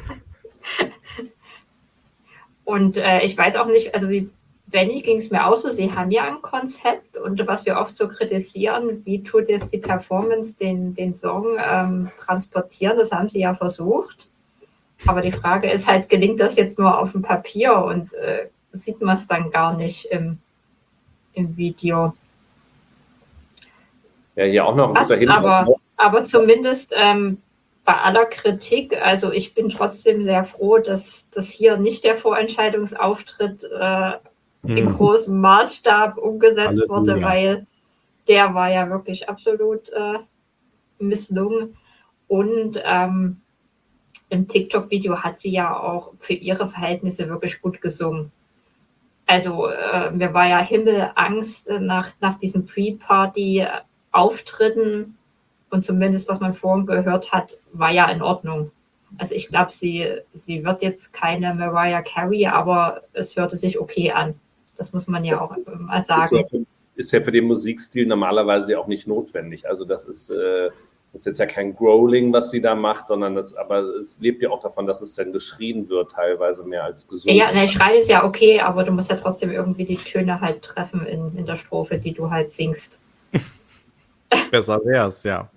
Und ich weiß auch nicht, also wie Benny ging es mir auch so, sie haben ja ein Konzept und was wir oft so kritisieren, wie tut jetzt die Performance den Song transportieren, das haben sie ja versucht. Aber die Frage ist halt, gelingt das jetzt nur auf dem Papier und sieht man es dann gar nicht im Video. Ja, hier auch noch ein guter Hinweis. Aber zumindest bei aller Kritik, also ich bin trotzdem sehr froh, dass das hier nicht der Vorentscheidungsauftritt in großem Maßstab umgesetzt wurde, weil der war ja wirklich absolut misslungen. Und im TikTok-Video hat sie ja auch für ihre Verhältnisse wirklich gut gesungen. Also mir war ja Himmelangst nach diesen Pre-Party-Auftritten und zumindest, was man vorhin gehört hat, war ja in Ordnung. Also ich glaube, sie wird jetzt keine Mariah Carey, aber es hörte sich okay an. Das muss man ja auch mal sagen. Ist ja für den Musikstil normalerweise auch nicht notwendig. Also das ist jetzt ja kein Growling, was sie da macht, sondern aber es lebt ja auch davon, dass es dann geschrien wird, teilweise mehr als gesungen. Ja, der Schrei ist ja okay, aber du musst ja trotzdem irgendwie die Töne halt treffen in der Strophe, die du halt singst. Besser wär's, ja.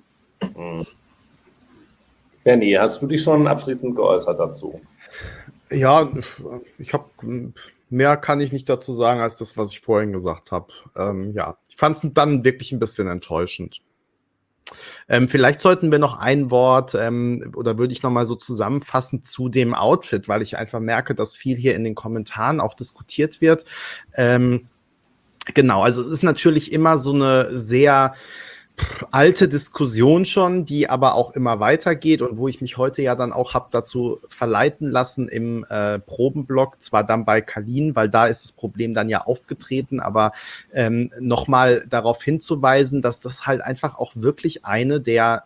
Benny, hast du dich schon abschließend geäußert dazu? Ja, mehr kann ich nicht dazu sagen, als das, was ich vorhin gesagt habe. Ja, ich fand es dann wirklich ein bisschen enttäuschend. Vielleicht sollten wir noch ein Wort oder würde ich noch mal so zusammenfassen zu dem Outfit, weil ich einfach merke, dass viel hier in den Kommentaren auch diskutiert wird. Genau, also es ist natürlich immer so eine sehr alte Diskussion schon, die aber auch immer weitergeht und wo ich mich heute ja dann auch habe dazu verleiten lassen im Probenblock, zwar dann bei Kalin, weil da ist das Problem dann ja aufgetreten, aber nochmal darauf hinzuweisen, dass das halt einfach auch wirklich einer der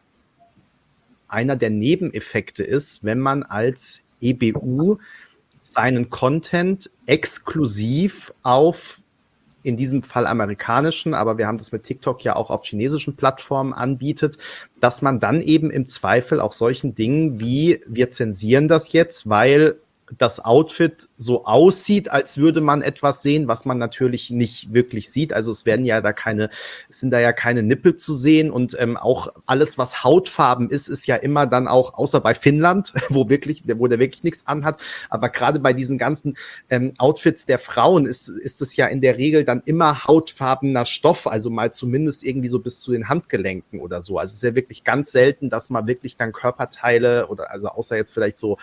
Nebeneffekte ist, wenn man als EBU seinen Content exklusiv auf, in diesem Fall amerikanischen, aber wir haben das mit TikTok ja auch auf chinesischen Plattformen anbietet, dass man dann eben im Zweifel auch solchen Dingen wie, wir zensieren das jetzt, weil das Outfit so aussieht, als würde man etwas sehen, was man natürlich nicht wirklich sieht. Also es sind da ja keine Nippel zu sehen und auch alles, was Hautfarben ist ja immer dann auch, außer bei Finnland, wo der wirklich nichts anhat, aber gerade bei diesen ganzen Outfits der Frauen ist es ja in der Regel dann immer hautfarbener Stoff, also mal zumindest irgendwie so bis zu den Handgelenken oder so. Also es ist ja wirklich ganz selten, dass man wirklich dann Körperteile oder, also außer jetzt vielleicht so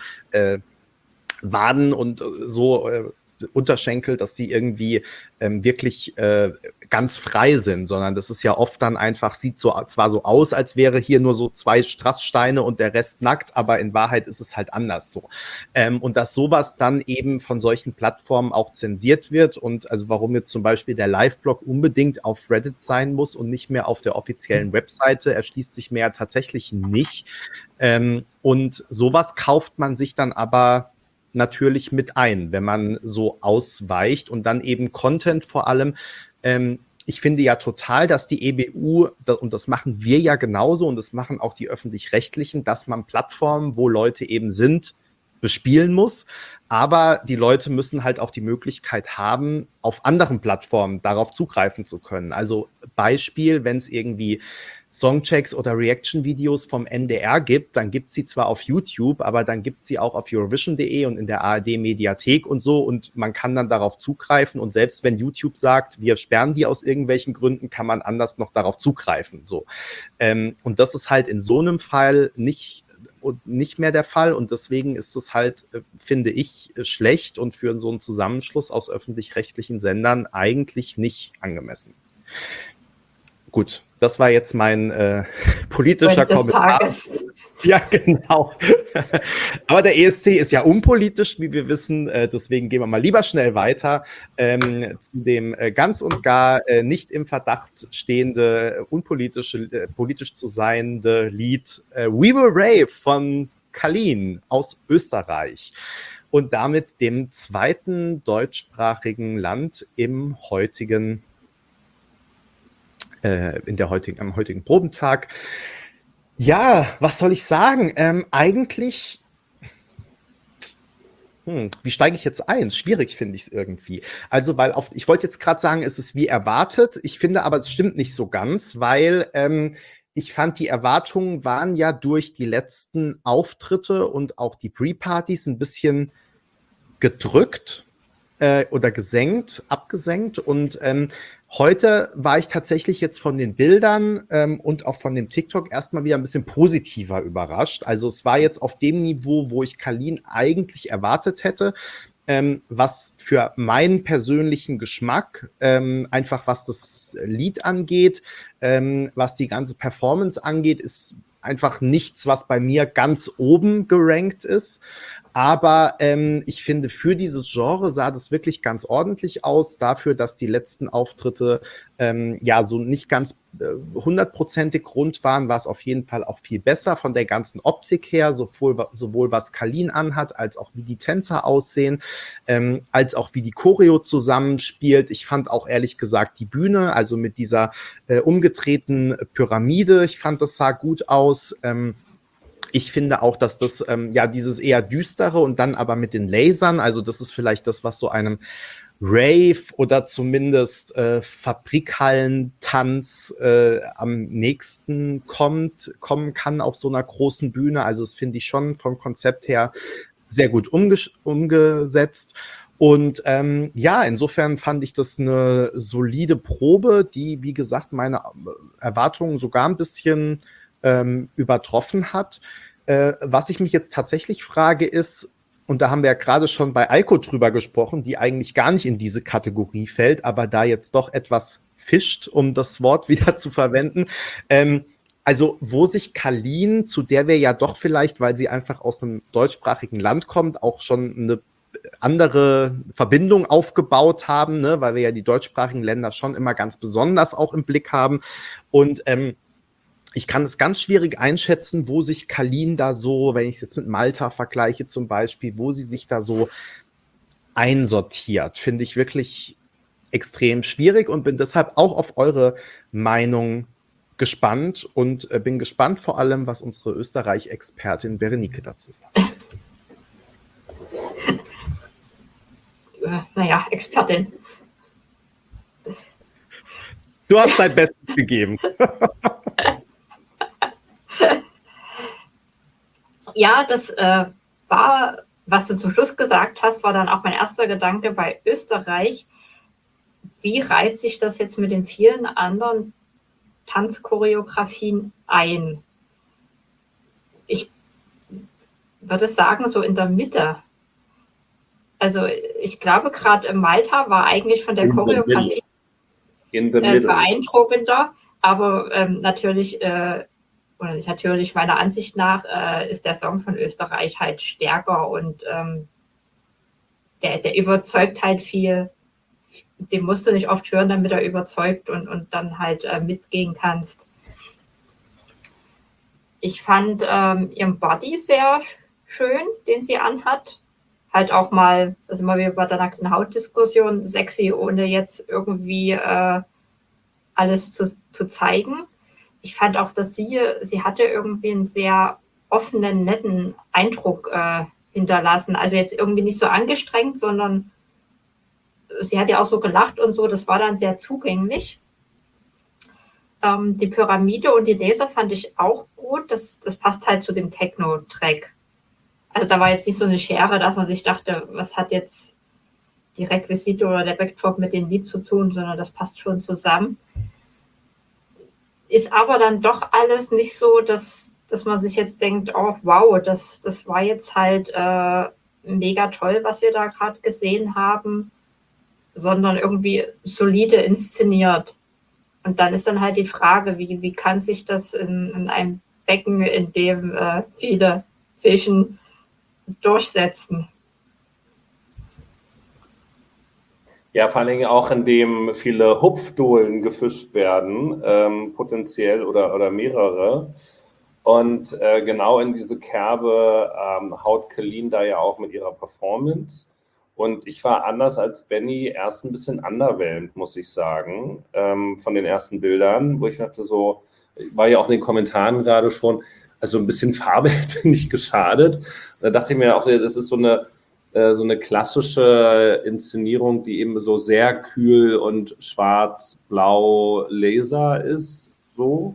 Waden und so Unterschenkel, dass die irgendwie wirklich ganz frei sind, sondern das ist ja oft dann einfach, sieht so zwar so aus, als wäre hier nur so 2 Strasssteine und der Rest nackt, aber in Wahrheit ist es halt anders so. Und dass sowas dann eben von solchen Plattformen auch zensiert wird und also warum jetzt zum Beispiel der Live-Blog unbedingt auf Reddit sein muss und nicht mehr auf der offiziellen Webseite, erschließt sich mir tatsächlich nicht. Und sowas kauft man sich dann aber natürlich mit ein, wenn man so ausweicht und dann eben Content vor allem. Ich finde ja total, dass die EBU, und das machen wir ja genauso und das machen auch die Öffentlich-Rechtlichen, dass man Plattformen, wo Leute eben sind, bespielen muss. Aber die Leute müssen halt auch die Möglichkeit haben, auf anderen Plattformen darauf zugreifen zu können. Also Beispiel, wenn es irgendwie Songchecks oder Reaction-Videos vom NDR gibt, dann gibt es sie zwar auf YouTube, aber dann gibt es sie auch auf Eurovision.de und in der ARD-Mediathek und so und man kann dann darauf zugreifen und selbst wenn YouTube sagt, wir sperren die aus irgendwelchen Gründen, kann man anders noch darauf zugreifen. So. Und das ist halt in so einem Fall nicht mehr der Fall und deswegen ist es halt, finde ich, schlecht und für so einen Zusammenschluss aus öffentlich-rechtlichen Sendern eigentlich nicht angemessen. Gut, das war jetzt mein politischer Kommentar. Ja, genau. Aber der ESC ist ja unpolitisch, wie wir wissen. Deswegen gehen wir mal lieber schnell weiter zu dem ganz und gar nicht im Verdacht stehende, politisch zu seiende Lied We Will Rave von Kalin aus Österreich. Und damit dem zweiten deutschsprachigen Land am heutigen Probentag. Ja, was soll ich sagen? Eigentlich, wie steige ich jetzt ein? Schwierig finde ich es irgendwie. Also, weil ich wollte jetzt gerade sagen, es ist wie erwartet. Ich finde aber, es stimmt nicht so ganz, weil ich fand, die Erwartungen waren ja durch die letzten Auftritte und auch die Pre-Partys ein bisschen gedrückt oder abgesenkt und heute war ich tatsächlich jetzt von den Bildern und auch von dem TikTok erstmal wieder ein bisschen positiver überrascht. Also es war jetzt auf dem Niveau, wo ich Kalin eigentlich erwartet hätte, was für meinen persönlichen Geschmack, einfach was das Lied angeht, was die ganze Performance angeht, ist einfach nichts, was bei mir ganz oben gerankt ist. Aber ich finde, für dieses Genre sah das wirklich ganz ordentlich aus, dafür, dass die letzten Auftritte ja so nicht ganz 100%ig rund waren, war es auf jeden Fall auch viel besser von der ganzen Optik her, sowohl was Kalin anhat, als auch wie die Tänzer aussehen, als auch wie die Choreo zusammenspielt. Ich fand auch ehrlich gesagt die Bühne, also mit dieser umgedrehten Pyramide, ich fand, das sah gut aus. Ich finde auch, dass das ja dieses eher düstere und dann aber mit den Lasern, also das ist vielleicht das, was so einem Rave oder zumindest Fabrikhallentanz am nächsten kommen kann auf so einer großen Bühne. Also das finde ich schon vom Konzept her sehr gut umgesetzt. Und ja, insofern fand ich das eine solide Probe, die, wie gesagt, meine Erwartungen sogar ein bisschen übertroffen hat. Was ich mich jetzt tatsächlich frage ist, und da haben wir ja gerade schon bei Eiko drüber gesprochen, die eigentlich gar nicht in diese Kategorie fällt, aber da jetzt doch etwas fischt, um das Wort wieder zu verwenden. Also wo sich Kalin, zu der wir ja doch vielleicht, weil sie einfach aus einem deutschsprachigen Land kommt, auch schon eine andere Verbindung aufgebaut haben, ne, weil wir ja die deutschsprachigen Länder schon immer ganz besonders auch im Blick haben. Und ich kann es ganz schwierig einschätzen, wo sich Kalin da so, wenn ich es jetzt mit Malta vergleiche zum Beispiel, wo sie sich da so einsortiert. Finde ich wirklich extrem schwierig und bin deshalb auch auf eure Meinung gespannt und bin gespannt vor allem, was unsere Österreich-Expertin Berenike dazu sagt. Naja, Expertin. Du hast dein Bestes gegeben. Ja, das war, was du zum Schluss gesagt hast, war dann auch mein erster Gedanke bei Österreich. Wie reiht sich das jetzt mit den vielen anderen Tanzchoreografien ein? Ich würde sagen, so in der Mitte. Also ich glaube, gerade in Malta war eigentlich von der Choreografie beeindruckender, aber natürlich, oder ist natürlich meiner Ansicht nach, ist der Song von Österreich halt stärker und der überzeugt halt viel. Den musst du nicht oft hören, damit er überzeugt und dann halt mitgehen kannst. Ich fand ihren Body sehr schön, den sie anhat. Halt auch mal, das sind wir wieder bei der nackten Haut-Diskussion, sexy, ohne jetzt irgendwie alles zu zeigen. Ich fand auch, dass sie hatte irgendwie einen sehr offenen, netten Eindruck hinterlassen. Also jetzt irgendwie nicht so angestrengt, sondern sie hat ja auch so gelacht und so, das war dann sehr zugänglich. Die Pyramide und die Laser fand ich auch gut. Das passt halt zu dem Techno-Track. Also da war jetzt nicht so eine Schere, dass man sich dachte, was hat jetzt die Requisite oder der Backdrop mit dem Lied zu tun, sondern das passt schon zusammen. Ist aber dann doch alles nicht so, dass man sich jetzt denkt, oh wow, das war jetzt halt mega toll, was wir da gerade gesehen haben, sondern irgendwie solide inszeniert. Und dann ist dann halt die Frage, wie kann sich das in einem Becken, in dem viele fischen, durchsetzen? Ja, vor allen Dingen auch, in dem viele Hupfdohlen gefischt werden, potenziell oder mehrere. Und genau in diese Kerbe haut Kalin da ja auch mit ihrer Performance. Und ich war anders als Benny erst ein bisschen underwhelmed, muss ich sagen, von den ersten Bildern, wo ich dachte so, war ja auch in den Kommentaren gerade schon, also ein bisschen Farbe hätte nicht geschadet. Und da dachte ich mir auch, das ist so eine klassische Inszenierung, die eben so sehr kühl und schwarz-blau Laser ist, so.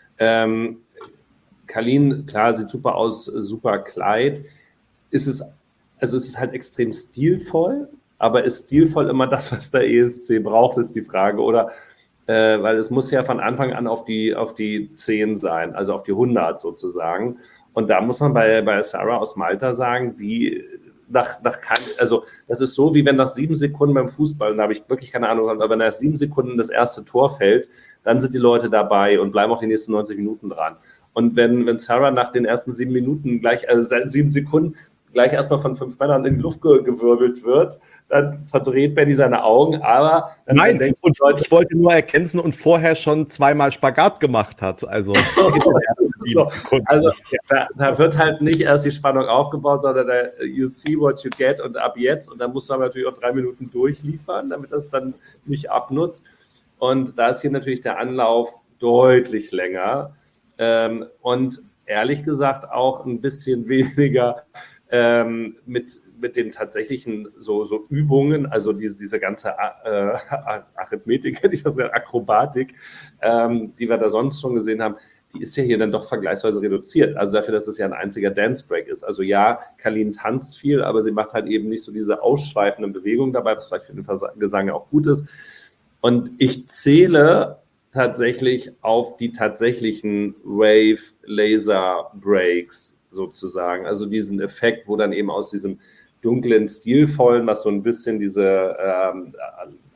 Kalin, klar, sieht super aus, super Kleid. Es ist halt extrem stilvoll, aber ist stilvoll immer das, was der ESC braucht, ist die Frage, oder? Weil es muss ja von Anfang an auf die 10 sein, also auf die 100 sozusagen. Und da muss man bei Sarah aus Malta sagen, die also das ist so, wie wenn nach 7 Sekunden beim Fußball, und da habe ich wirklich keine Ahnung, aber nach 7 Sekunden das erste Tor fällt, dann sind die Leute dabei und bleiben auch die nächsten 90 Minuten dran. Und wenn Sarah nach den ersten 7 Minuten also 7 Sekunden gleich erstmal von 5 Männern in die Luft gewirbelt wird, dann verdreht Benny seine Augen, aber dann nein, und Leute, ich wollte nur ergänzen und vorher schon 2-mal Spagat gemacht hat, also also da wird halt nicht erst die Spannung aufgebaut, sondern you see what you get und ab jetzt, und dann musst du aber natürlich auch 3 Minuten durchliefern, damit das dann nicht abnutzt, und da ist hier natürlich der Anlauf deutlich länger und ehrlich gesagt auch ein bisschen weniger mit den tatsächlichen so Übungen, also diese ganze Arithmetik, hätte ich was gesagt, Akrobatik, die wir da sonst schon gesehen haben, die ist ja hier dann doch vergleichsweise reduziert. Also dafür, dass es ja ein einziger Dance-Break ist. Also ja, Kalin tanzt viel, aber sie macht halt eben nicht so diese ausschweifenden Bewegungen dabei, was vielleicht für den Gesang ja auch gut ist. Und ich zähle tatsächlich auf die tatsächlichen Wave-Laser-Breaks sozusagen, also diesen Effekt, wo dann eben aus diesem dunklen, stilvollen, was so ein bisschen diese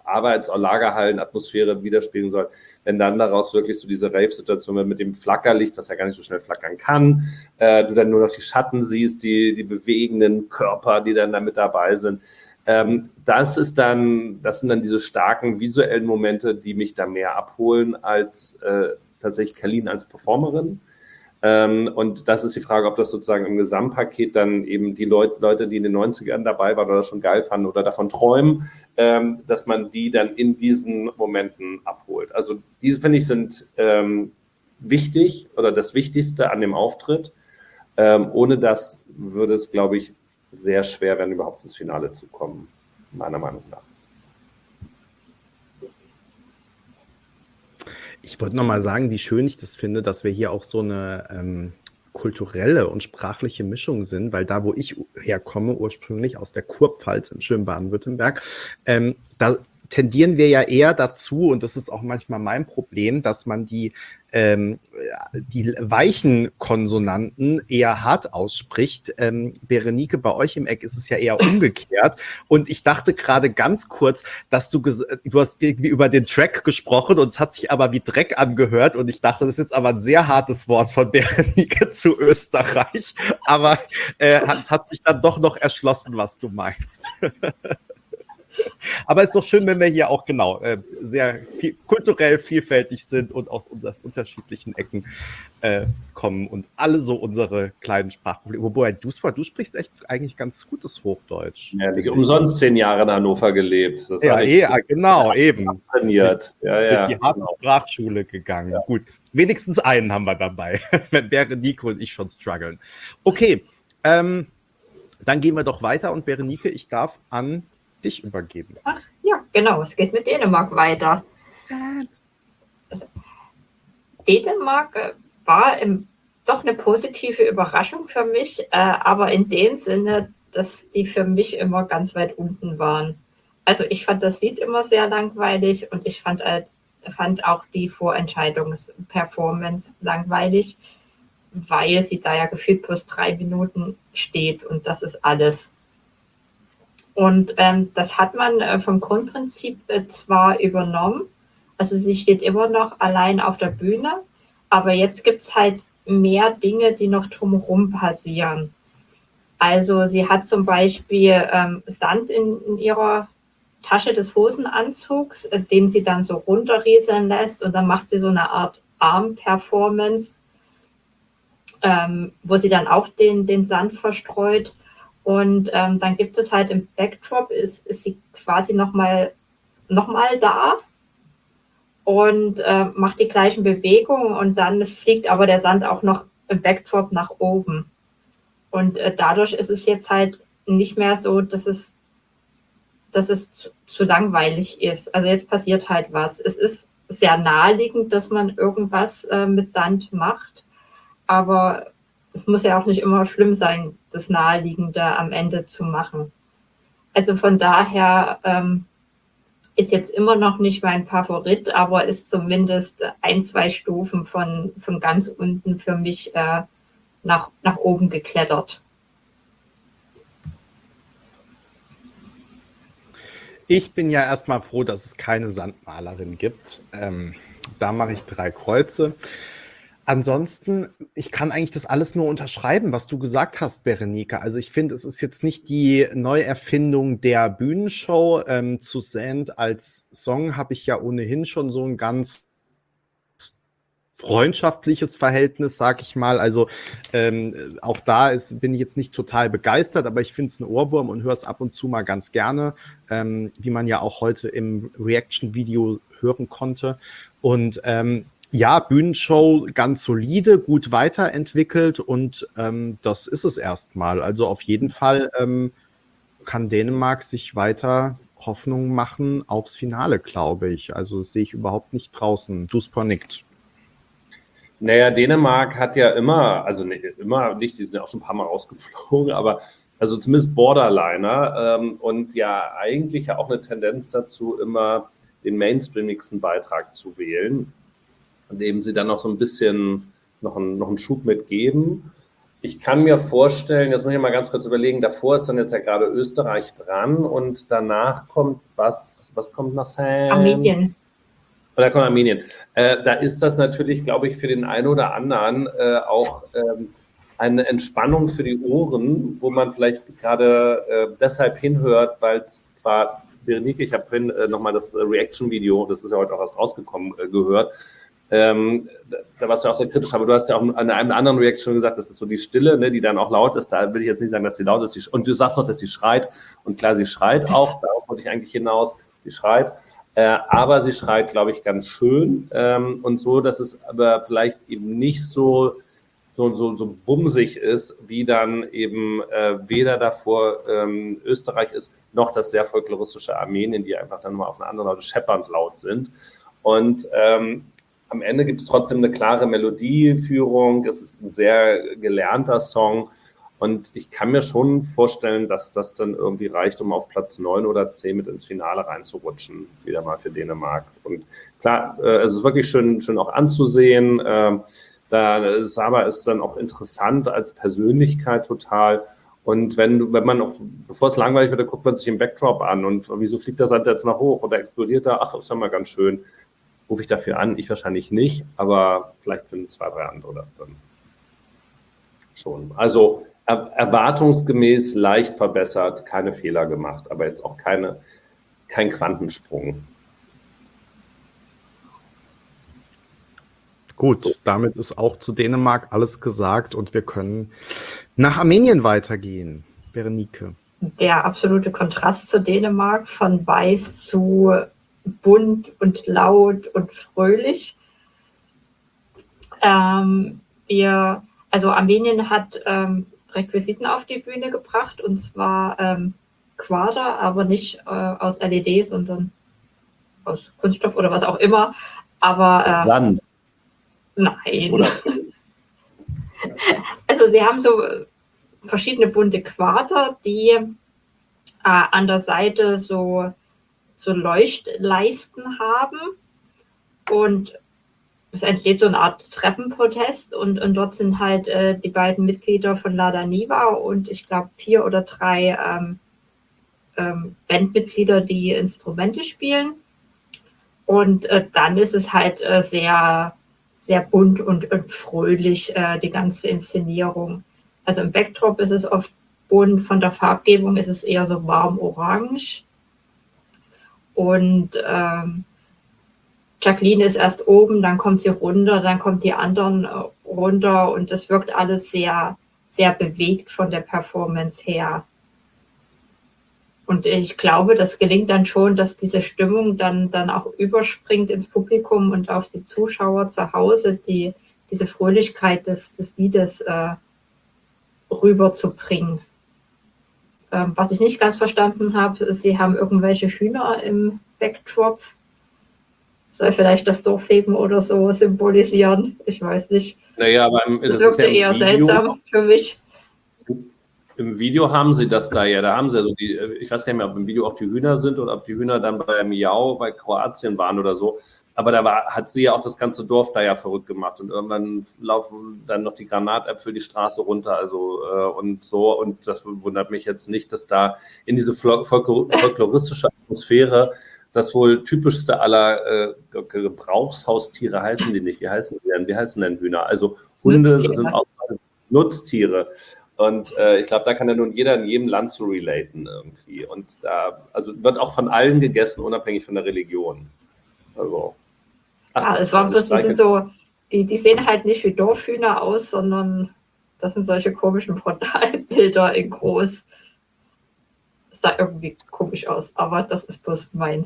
Arbeits- oder Lagerhallen-Atmosphäre widerspiegeln soll, wenn dann daraus wirklich so diese Rave-Situation wird mit dem Flackerlicht, was ja gar nicht so schnell flackern kann, du dann nur noch die Schatten siehst, die bewegenden Körper, die dann da mit dabei sind. Das sind dann diese starken visuellen Momente, die mich da mehr abholen als tatsächlich Kalin als Performerin. Und das ist die Frage, ob das sozusagen im Gesamtpaket dann eben die Leute, die in den 90ern dabei waren oder das schon geil fanden oder davon träumen, dass man die dann in diesen Momenten abholt. Also diese, finde ich, sind wichtig oder das Wichtigste an dem Auftritt. Ohne das würde es, glaube ich, sehr schwer werden, überhaupt ins Finale zu kommen, meiner Meinung nach. Ich wollte noch mal sagen, wie schön ich das finde, dass wir hier auch so eine kulturelle und sprachliche Mischung sind, weil da, wo ich herkomme, ursprünglich aus der Kurpfalz in schönen Baden-Württemberg, da tendieren wir ja eher dazu, und das ist auch manchmal mein Problem, dass man die weichen Konsonanten eher hart ausspricht. Berenike, bei euch im Eck ist es ja eher umgekehrt. Und ich dachte gerade ganz kurz, dass du hast irgendwie über den Track gesprochen und es hat sich aber wie Dreck angehört. Und ich dachte, das ist jetzt aber ein sehr hartes Wort von Berenike zu Österreich. Aber es hat sich dann doch noch erschlossen, was du meinst. Aber es ist doch schön, wenn wir hier auch sehr kulturell vielfältig sind und aus unseren unterschiedlichen Ecken kommen und alle so unsere kleinen Sprachprobleme. Wobei du sprichst echt eigentlich ganz gutes Hochdeutsch. Ja, ich habe umsonst 10 Jahre in Hannover gelebt. Das genau, eben. Trainiert. Durch die harte Sprachschule gegangen. Ja. Gut, wenigstens einen haben wir dabei, wenn Berenike und ich schon strugglen. Okay, dann gehen wir doch weiter und Berenike, ich darf an dich übergeben. Ach ja, genau, es geht mit Dänemark weiter. Also, Dänemark war doch eine positive Überraschung für mich, aber in dem Sinne, dass die für mich immer ganz weit unten waren. Also ich fand das Lied immer sehr langweilig und ich fand auch die Vorentscheidungsperformance langweilig, weil sie da ja gefühlt plus 3 Minuten steht und das ist alles. Und das hat man vom Grundprinzip zwar übernommen, also sie steht immer noch allein auf der Bühne, aber jetzt gibt es halt mehr Dinge, die noch drumherum passieren. Also sie hat zum Beispiel Sand in ihrer Tasche des Hosenanzugs, den sie dann so runterrieseln lässt und dann macht sie so eine Art Arm-Performance, wo sie dann auch den Sand verstreut. Und dann gibt es halt im Backdrop, ist sie quasi nochmal da und macht die gleichen Bewegungen und dann fliegt aber der Sand auch noch im Backdrop nach oben. Und dadurch ist es jetzt halt nicht mehr so, dass es zu langweilig ist. Also jetzt passiert halt was. Es ist sehr naheliegend, dass man irgendwas mit Sand macht, aber es muss ja auch nicht immer schlimm sein, das Naheliegende am Ende zu machen. Also von daher ist jetzt immer noch nicht mein Favorit, aber ist zumindest 1-2 Stufen von ganz unten für mich nach oben geklettert. Ich bin ja erstmal froh, dass es keine Sandmalerin gibt. Da mache ich 3 Kreuze. Ansonsten, ich kann eigentlich das alles nur unterschreiben, was du gesagt hast, Berenike. Also ich finde, es ist jetzt nicht die Neuerfindung der Bühnenshow. Zu Sand als Song habe ich ja ohnehin schon so ein ganz freundschaftliches Verhältnis, sag ich mal. Also auch da bin ich jetzt nicht total begeistert, aber ich finde es ein Ohrwurm und höre es ab und zu mal ganz gerne, wie man ja auch heute im Reaction-Video hören konnte. Und ja, Bühnenshow ganz solide, gut weiterentwickelt und das ist es erstmal. Also auf jeden Fall kann Dänemark sich weiter Hoffnung machen aufs Finale, glaube ich. Also das sehe ich überhaupt nicht draußen. Duspor nickt. Naja, Dänemark hat ja immer, also immer nicht, die sind ja auch schon ein paar Mal rausgeflogen, aber also zumindest Borderliner und ja eigentlich ja auch eine Tendenz dazu, immer den mainstreamigsten Beitrag zu wählen, indem sie dann noch so ein bisschen noch einen Schub mitgeben. Ich kann mir vorstellen, jetzt muss ich mal ganz kurz überlegen, davor ist dann jetzt ja gerade Österreich dran und danach kommt was kommt nach Sam? Armenien. Oder kommt Armenien. Da ist das natürlich, glaube ich, für den einen oder anderen auch eine Entspannung für die Ohren, wo man vielleicht gerade deshalb hinhört, weil es zwar, Berenike, ich habe vorhin nochmal das Reaction-Video, das ist ja heute auch erst rausgekommen, gehört. Da warst du auch sehr kritisch, aber du hast ja auch an einem anderen Reaction gesagt, das ist so die Stille, ne, die dann auch laut ist. Da will ich jetzt nicht sagen, dass sie laut ist. Und du sagst noch, dass sie schreit. Und klar, sie schreit auch. Darauf wollte ich eigentlich hinaus. Sie schreit. Aber sie schreit, glaube ich, ganz schön. Und so, dass es aber vielleicht eben nicht so bumsig ist, wie dann eben weder davor Österreich ist, noch das sehr folkloristische Armenien, die einfach dann mal auf eine andere Laute scheppernd laut sind. Und am Ende gibt es trotzdem eine klare Melodieführung. Es ist ein sehr gelernter Song. Und ich kann mir schon vorstellen, dass das dann irgendwie reicht, um auf Platz 9 oder 10 mit ins Finale reinzurutschen, wieder mal für Dänemark. Und klar, es ist wirklich schön auch anzusehen. Saba ist dann auch interessant als Persönlichkeit total. Und wenn man noch, bevor es langweilig wird, dann guckt man sich den Backdrop an und wieso fliegt der Sand jetzt nach hoch oder explodiert da? Ach, ist ja mal ganz schön. Rufe ich dafür an? Ich wahrscheinlich nicht, aber vielleicht finden 2, 3 andere das dann schon. Also erwartungsgemäß leicht verbessert, keine Fehler gemacht, aber jetzt auch kein Quantensprung. Gut, damit ist auch zu Dänemark alles gesagt und wir können nach Armenien weitergehen. Berenike. Der absolute Kontrast zu Dänemark, von weiß zu bunt und laut und fröhlich. Also Armenien hat Requisiten auf die Bühne gebracht, und zwar Quader, aber nicht aus LED, sondern aus Kunststoff oder was auch immer. Aber Sand. Nein. Oder? Also sie haben so verschiedene bunte Quader, die an der Seite so Leuchtleisten haben, und es entsteht so eine Art Treppenprotest, und dort sind halt die beiden Mitglieder von Lada Niva und ich glaube 4 oder 3 Bandmitglieder, die Instrumente spielen, und dann ist es halt sehr, sehr bunt und fröhlich, die ganze Inszenierung. Also im Backdrop ist es oft bunt, von der Farbgebung ist es eher so warm orange. Und Jacqueline ist erst oben, dann kommt sie runter, dann kommen die anderen runter, und das wirkt alles sehr, sehr bewegt von der Performance her. Und ich glaube, das gelingt dann schon, dass diese Stimmung dann auch überspringt ins Publikum und auf die Zuschauer zu Hause, diese Fröhlichkeit des Liedes rüberzubringen. Was ich nicht ganz verstanden habe, ist, sie haben irgendwelche Hühner im Backdrop. Soll vielleicht das Dorfleben oder so symbolisieren? Ich weiß nicht. Naja, aber das wirkte eher seltsam für mich. Im Video haben sie das da ja, haben sie ja so ich weiß gar nicht mehr, ob im Video auch die Hühner sind oder ob die Hühner dann bei Miau, bei Kroatien waren oder so. Aber hat sie ja auch das ganze Dorf da ja verrückt gemacht, und irgendwann laufen dann noch die Granatäpfel die Straße runter, also und so, und das wundert mich jetzt nicht, dass da in diese folkloristische Atmosphäre das wohl typischste aller Gebrauchshaustiere heißen die nicht. Wie heißen denn Hühner? Also Hunde sind auch Nutztiere. Und ich glaube, da kann ja nun jeder in jedem Land zu relaten irgendwie. Und also wird auch von allen gegessen, unabhängig von der Religion. Also. Ja, es war bloß, die sehen halt nicht wie Dorfhühner aus, sondern das sind solche komischen Frontalbilder in groß. Das sah irgendwie komisch aus, aber das ist bloß mein.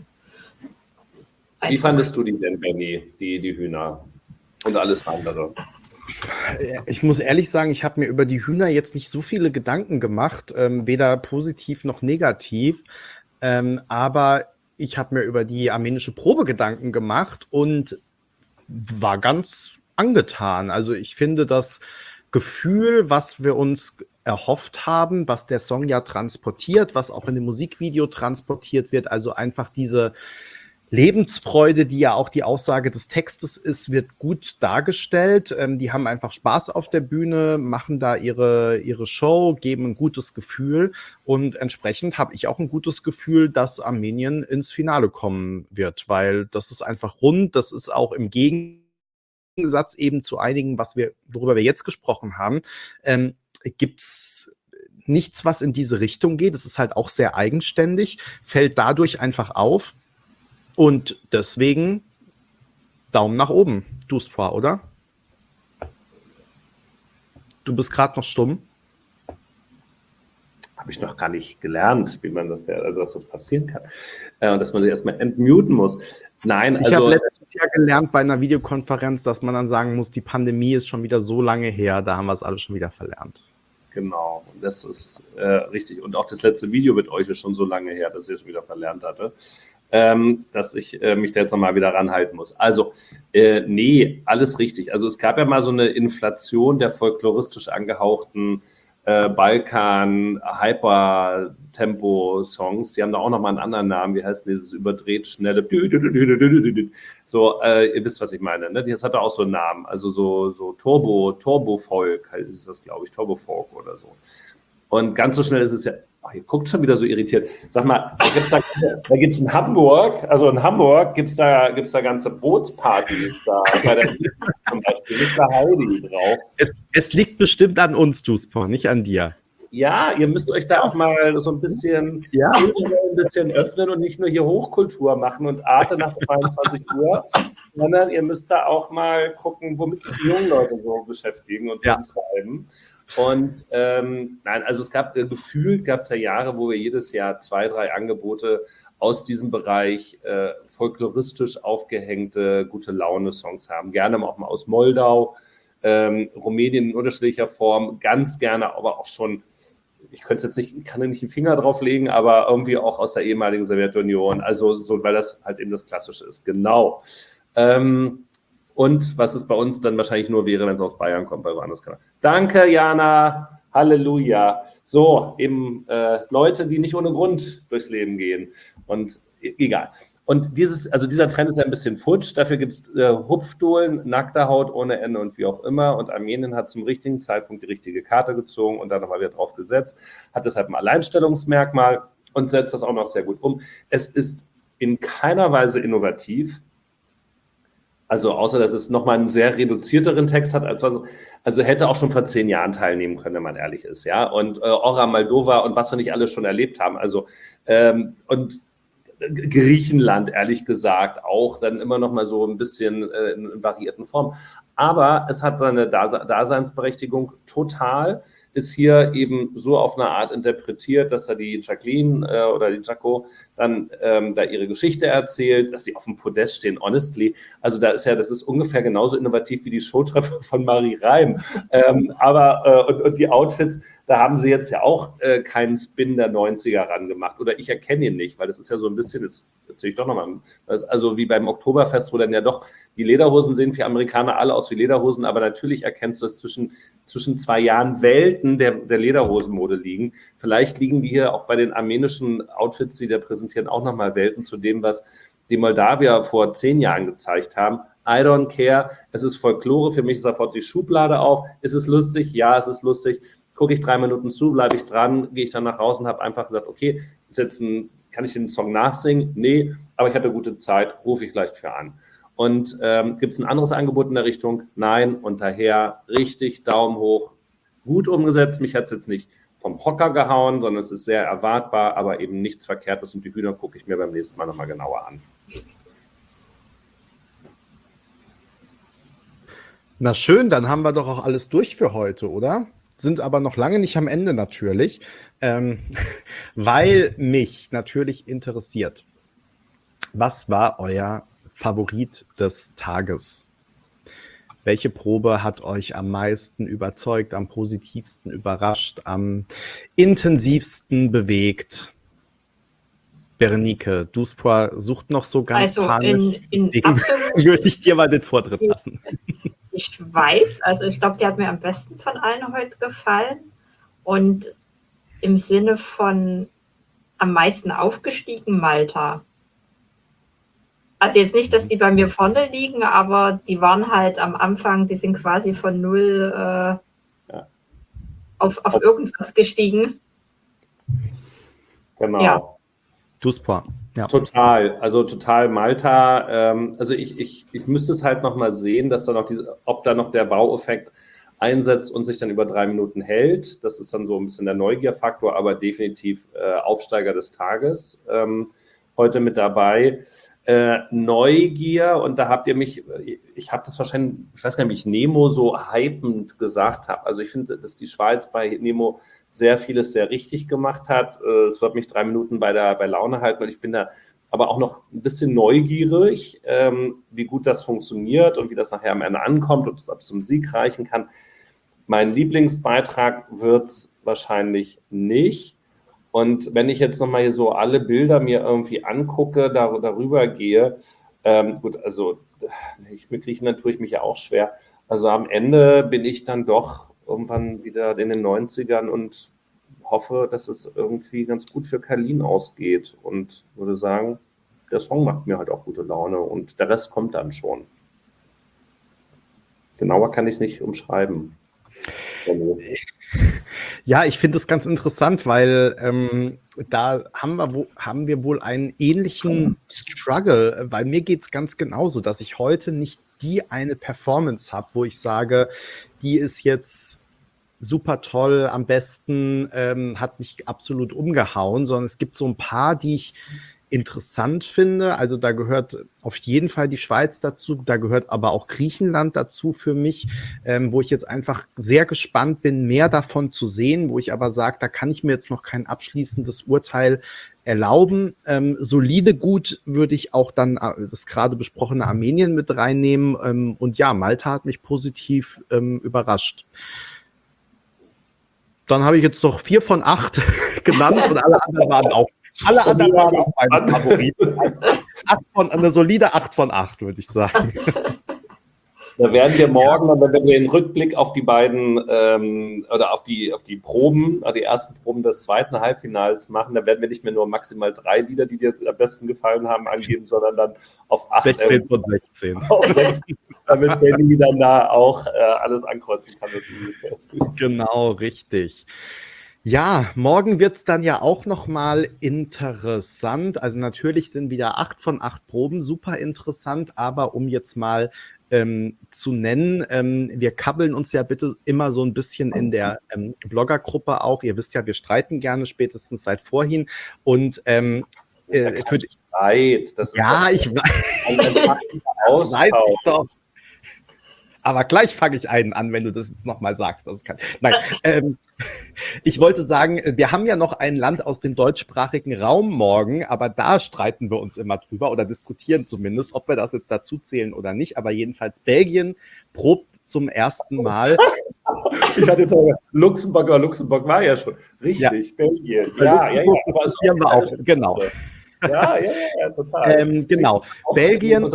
Wie fandest du die denn, Benny, die Hühner und alles andere? Ich muss ehrlich sagen, ich habe mir über die Hühner jetzt nicht so viele Gedanken gemacht, weder positiv noch negativ, aber ich habe mir über die armenische Probe Gedanken gemacht und war ganz angetan. Also ich finde das Gefühl, was wir uns erhofft haben, was der Song ja transportiert, was auch in dem Musikvideo transportiert wird, also einfach diese Lebensfreude, die ja auch die Aussage des Textes ist, wird gut dargestellt. Die haben einfach Spaß auf der Bühne, machen da ihre Show, geben ein gutes Gefühl und entsprechend habe ich auch ein gutes Gefühl, dass Armenien ins Finale kommen wird, weil das ist einfach rund, das ist auch im Gegensatz eben zu einigen, worüber wir jetzt gesprochen haben, gibt's nichts, was in diese Richtung geht. Es ist halt auch sehr eigenständig, fällt dadurch einfach auf. Und deswegen Daumen nach oben, Duspoir, oder? Du bist gerade noch stumm. Habe ich noch gar nicht gelernt, wie man das also dass das passieren kann. Und dass man sich erstmal entmuten muss. Nein, ich habe letztes Jahr gelernt bei einer Videokonferenz, dass man dann sagen muss, die Pandemie ist schon wieder so lange her, da haben wir es alle schon wieder verlernt. Genau, und das ist richtig. Und auch das letzte Video mit euch ist schon so lange her, dass ich es schon wieder verlernt hatte, dass ich mich da jetzt nochmal wieder ranhalten muss. Also, nee, alles richtig. Also es gab ja mal so eine Inflation der folkloristisch angehauchten Balkan-Hyper-Tempo-Songs. Die haben da auch nochmal einen anderen Namen. Wie heißt denn dieses überdreht schnelle? So, ihr wisst, was ich meine. Ne? Das hat auch so einen Namen. Also so Turbo-Folk ist das, glaube ich, Turbo-Folk oder so. Und ganz so schnell ist es ja. Ach, ihr guckt schon wieder so irritiert. Sag mal, da gibt's in Hamburg, also in Hamburg gibt's da ganze Bootspartys da bei der zum Beispiel mit der Heidi drauf. Es liegt bestimmt an uns, Duspoir, nicht an dir. Ja, ihr müsst euch da auch mal so ein bisschen öffnen und nicht nur hier Hochkultur machen und Arte nach 22 Uhr, sondern ihr müsst da auch mal gucken, womit sich die jungen Leute so beschäftigen und treiben. Und nein, also gefühlt gab es ja Jahre, wo wir jedes Jahr 2, 3 Angebote aus diesem Bereich folkloristisch aufgehängte Gute-Laune-Songs haben. Gerne auch mal aus Moldau, Rumänien in unterschiedlicher Form, ganz gerne, aber auch schon, ich kann ja nicht den Finger drauf legen, aber irgendwie auch aus der ehemaligen Sowjetunion, also so, weil das halt eben das Klassische ist. Genau. Und was es bei uns dann wahrscheinlich nur wäre, wenn es aus Bayern kommt, bei woanders kann. Danke, Jana. Halleluja. So, eben Leute, die nicht ohne Grund durchs Leben gehen. Und egal. Und dieser Trend ist ja ein bisschen futsch. Dafür gibt es Hupfdohlen, nackte Haut ohne Ende und wie auch immer. Und Armenien hat zum richtigen Zeitpunkt die richtige Karte gezogen und da nochmal wieder drauf gesetzt. Hat deshalb ein Alleinstellungsmerkmal und setzt das auch noch sehr gut um. Es ist in keiner Weise innovativ. Also außer, dass es nochmal einen sehr reduzierteren Text hat, also hätte auch schon vor 10 Jahren teilnehmen können, wenn man ehrlich ist, ja. Und Ora Moldova und was wir nicht alles schon erlebt haben. Also und Griechenland, ehrlich gesagt, auch dann immer noch mal so ein bisschen in variierten Formen. Aber es hat seine Daseinsberechtigung total, ist hier eben so auf eine Art interpretiert, dass da die Jacqueline oder die Jaco dann da ihre Geschichte erzählt, dass sie auf dem Podest stehen, honestly. Also das ist ungefähr genauso innovativ wie die Showtreffer von Marie Reim. Und die Outfits, da haben sie jetzt ja auch keinen Spin der 90er ran gemacht. Oder ich erkenne ihn nicht, weil das ist ja so ein bisschen, das erzähle ich doch nochmal, also wie beim Oktoberfest, wo dann ja doch die Lederhosen sehen für Amerikaner alle aus wie Lederhosen, aber natürlich erkennst du, dass zwischen 2 Jahren Welten der Lederhosenmode liegen. Vielleicht liegen die hier auch bei den armenischen Outfits, die da präsentieren, auch nochmal Welten zu dem, was die Moldawier vor 10 Jahren gezeigt haben. I don't care. Es ist Folklore. Für mich ist sofort die Schublade auf. Ist es lustig? Ja, es ist lustig. Gucke ich 3 Minuten zu, bleibe ich dran, gehe ich dann nach Hause und habe einfach gesagt, okay, kann ich den Song nachsingen? Nee, aber ich hatte gute Zeit, rufe ich gleich für an. Und gibt es ein anderes Angebot in der Richtung? Nein, und daher richtig Daumen hoch, gut umgesetzt. Mich hat es jetzt nicht vom Hocker gehauen, sondern es ist sehr erwartbar, aber eben nichts Verkehrtes und die Hühner gucke ich mir beim nächsten Mal nochmal genauer an. Na schön, dann haben wir doch auch alles durch für heute, oder? Sind aber noch lange nicht am Ende natürlich, weil mich natürlich interessiert, was war euer Favorit des Tages? Welche Probe hat euch am meisten überzeugt, am positivsten überrascht, am intensivsten bewegt? Berenike, Duspoir sucht noch so ganz panisch. Deswegen würde ich dir mal den Vortritt lassen. Die Schweiz, also ich glaube, die hat mir am besten von allen heute gefallen. Und im Sinne von am meisten aufgestiegen, Malta. Also jetzt nicht, dass die bei mir vorne liegen, aber die waren halt am Anfang, die sind quasi von 0 auf irgendwas gestiegen. Genau. Ja. Duspa. Ja. Total, also total Malta. Also ich müsste es halt nochmal sehen, dass da noch ob da noch der Baueffekt einsetzt und sich dann über 3 Minuten hält. Das ist dann so ein bisschen der Neugierfaktor, aber definitiv Aufsteiger des Tages heute mit dabei. Neugier, und da habt ihr mich, ich habe das wahrscheinlich, ich weiß gar nicht, wie ich Nemo so hypend gesagt habe. Also ich finde, dass die Schweiz bei Nemo sehr vieles sehr richtig gemacht hat. Es wird mich 3 Minuten bei Laune halten, und ich bin da aber auch noch ein bisschen neugierig, wie gut das funktioniert und wie das nachher am Ende ankommt und ob es zum Sieg reichen kann. Mein Lieblingsbeitrag wird es wahrscheinlich nicht. Und wenn ich jetzt nochmal hier so alle Bilder mir irgendwie angucke, darüber gehe, gut, also mitkriegen, dann tue ich mich ja auch schwer. Also am Ende bin ich dann doch irgendwann wieder in den 90ern und hoffe, dass es irgendwie ganz gut für Kalin ausgeht, und würde sagen, der Song macht mir halt auch gute Laune und der Rest kommt dann schon. Genauer kann ich es nicht umschreiben. Ja, ich finde es ganz interessant, weil da haben wir wohl einen ähnlichen Struggle, weil mir geht es ganz genauso, dass ich heute nicht die eine Performance habe, wo ich sage, die ist jetzt super toll, am besten, hat mich absolut umgehauen, sondern es gibt so ein paar, die ich interessant finde. Also da gehört auf jeden Fall die Schweiz dazu, da gehört aber auch Griechenland dazu für mich, wo ich jetzt einfach sehr gespannt bin, mehr davon zu sehen, wo ich aber sage, da kann ich mir jetzt noch kein abschließendes Urteil erlauben. Solide gut würde ich auch dann das gerade besprochene Armenien mit reinnehmen. Und ja, Malta hat mich positiv überrascht. Dann habe ich jetzt doch 4 von 8 genannt und alle anderen waren auch. Alle anderen waren auch meine Favoriten. Also eine solide 8 von 8, würde ich sagen. Da werden wir morgen, wenn wir den Rückblick auf die beiden oder auf die Proben, die ersten Proben des zweiten Halbfinals machen, da werden wir nicht mehr nur maximal 3 Lieder, die dir am besten gefallen haben, angeben, sondern dann auf 8. 16 von 16. Auf 16, damit Benny dann da auch alles ankreuzen kann. Das ungefähr. Genau, richtig. Ja, morgen wird es dann ja auch nochmal interessant. Also natürlich sind wieder 8 von 8 Proben super interessant, aber um jetzt mal zu nennen, wir kabbeln uns ja bitte immer so ein bisschen in der Bloggergruppe auch. Ihr wisst ja, wir streiten gerne spätestens seit vorhin. Und Das ist ja kein Streit. Das ist ja, ich weiß. Das weiß ich doch. Aber gleich fange ich einen an, wenn du das jetzt nochmal sagst. Nein, ich wollte sagen, wir haben ja noch ein Land aus dem deutschsprachigen Raum morgen, aber da streiten wir uns immer drüber oder diskutieren zumindest, ob wir das jetzt dazu zählen oder nicht. Aber jedenfalls Belgien probt zum ersten Mal. Ich hatte jetzt auch Luxemburg war ja schon. Richtig, ja. Belgien. Ja. Wir auch, genau. Ja, total. Genau. Belgien.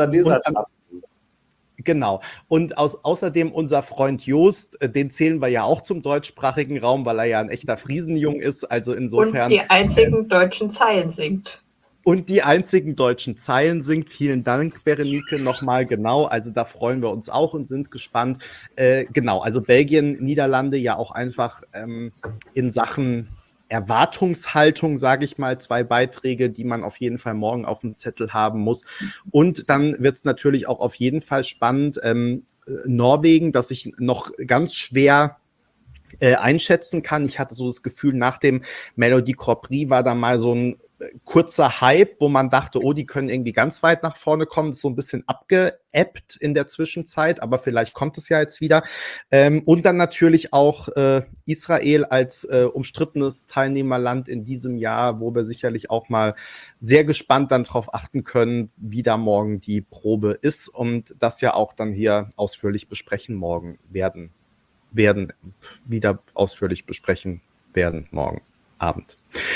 Genau. Und außerdem unser Freund Joost, den zählen wir ja auch zum deutschsprachigen Raum, weil er ja ein echter Friesenjung ist. Also insofern. Und die einzigen deutschen Zeilen singt. Und die einzigen deutschen Zeilen singt. Vielen Dank, Berenike, nochmal. Genau, also da freuen wir uns auch und sind gespannt. Genau, also Belgien, Niederlande ja auch einfach in Sachen Erwartungshaltung, sage ich mal, 2 Beiträge, die man auf jeden Fall morgen auf dem Zettel haben muss. Und dann wird es natürlich auch auf jeden Fall spannend. Norwegen, das ich noch ganz schwer einschätzen kann. Ich hatte so das Gefühl, nach dem Melodie Grand Prix war da mal so ein kurzer Hype, wo man dachte, oh, die können irgendwie ganz weit nach vorne kommen. Das ist so ein bisschen abgeebbt in der Zwischenzeit, aber vielleicht kommt es ja jetzt wieder. Und dann natürlich auch Israel als umstrittenes Teilnehmerland in diesem Jahr, wo wir sicherlich auch mal sehr gespannt dann drauf achten können, wie da morgen die Probe ist und das ja auch dann hier ausführlich besprechen morgen werden morgen Abend.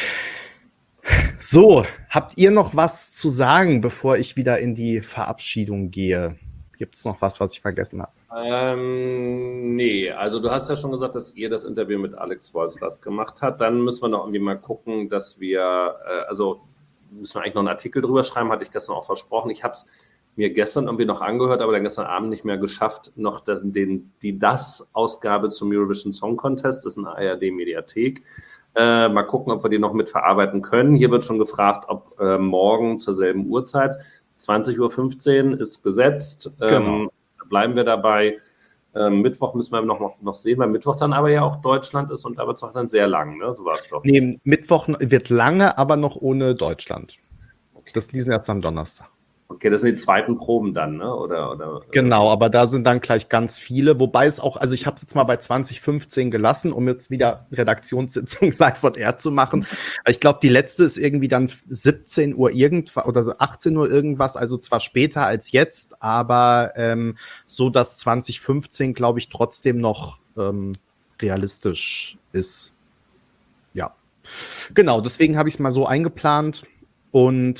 So, habt ihr noch was zu sagen, bevor ich wieder in die Verabschiedung gehe? Gibt es noch was ich vergessen habe? Nee, also du hast ja schon gesagt, dass ihr das Interview mit Alex Wolfslast gemacht habt. Dann müssen wir noch irgendwie mal gucken, dass wir, also müssen wir eigentlich noch einen Artikel drüber schreiben, hatte ich gestern auch versprochen. Ich habe es mir gestern irgendwie noch angehört, aber dann gestern Abend nicht mehr geschafft, noch die DAS-Ausgabe zum Eurovision Song Contest, das ist eine ARD-Mediathek. Mal gucken, ob wir die noch mit verarbeiten können. Hier wird schon gefragt, ob morgen zur selben Uhrzeit, 20:15 Uhr ist gesetzt. Genau. Bleiben wir dabei. Mittwoch müssen wir noch sehen, weil Mittwoch dann aber ja auch Deutschland ist und da wird es auch dann sehr lang, ne? So war es doch. Nee, Mittwoch wird lange, aber noch ohne Deutschland. Okay. Die sind erst am Donnerstag. Okay, das sind die zweiten Proben dann, ne? Oder genau, aber da sind dann gleich ganz viele, wobei es auch, also ich habe es jetzt mal bei 2015 gelassen, um jetzt wieder Redaktionssitzung live on air zu machen. Ich glaube, die letzte ist irgendwie dann 17 Uhr irgendwas oder 18 Uhr irgendwas, also zwar später als jetzt, aber so, dass 2015, glaube ich, trotzdem noch realistisch ist. Ja, genau, deswegen habe ich es mal so eingeplant und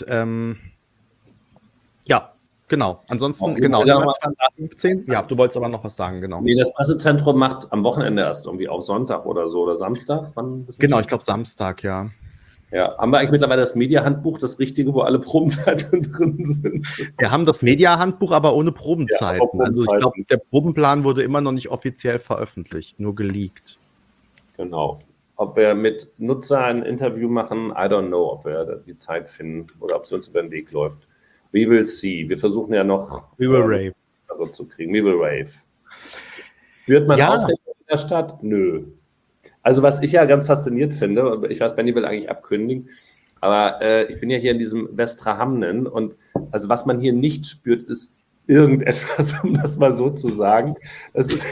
ja, genau. Ansonsten, genau. 2015. Ja, du wolltest aber noch was sagen, genau. Nee, das Pressezentrum macht am Wochenende erst irgendwie auf Sonntag oder so oder Samstag. Genau, ich glaube Samstag, ja. Ja, haben wir eigentlich mittlerweile das Media-Handbuch, das richtige, wo alle Probenzeiten drin sind? Wir haben das Media-Handbuch, aber ohne Probenzeiten. Ja, also ich glaube, der Probenplan wurde immer noch nicht offiziell veröffentlicht, nur geleakt. Genau. Ob wir mit Nutzer ein Interview machen, I don't know, ob wir die Zeit finden oder ob es uns über den Weg läuft. We will see. Wir versuchen ja noch We will rave. Zu kriegen. We will rave. Wird man Aufregung in der Stadt? Nö. Also was ich ja ganz fasziniert finde, ich weiß, Benny will eigentlich abkündigen, aber ich bin ja hier in diesem Västra Hamnen und also was man hier nicht spürt, ist irgendetwas, um das mal so zu sagen. Das ist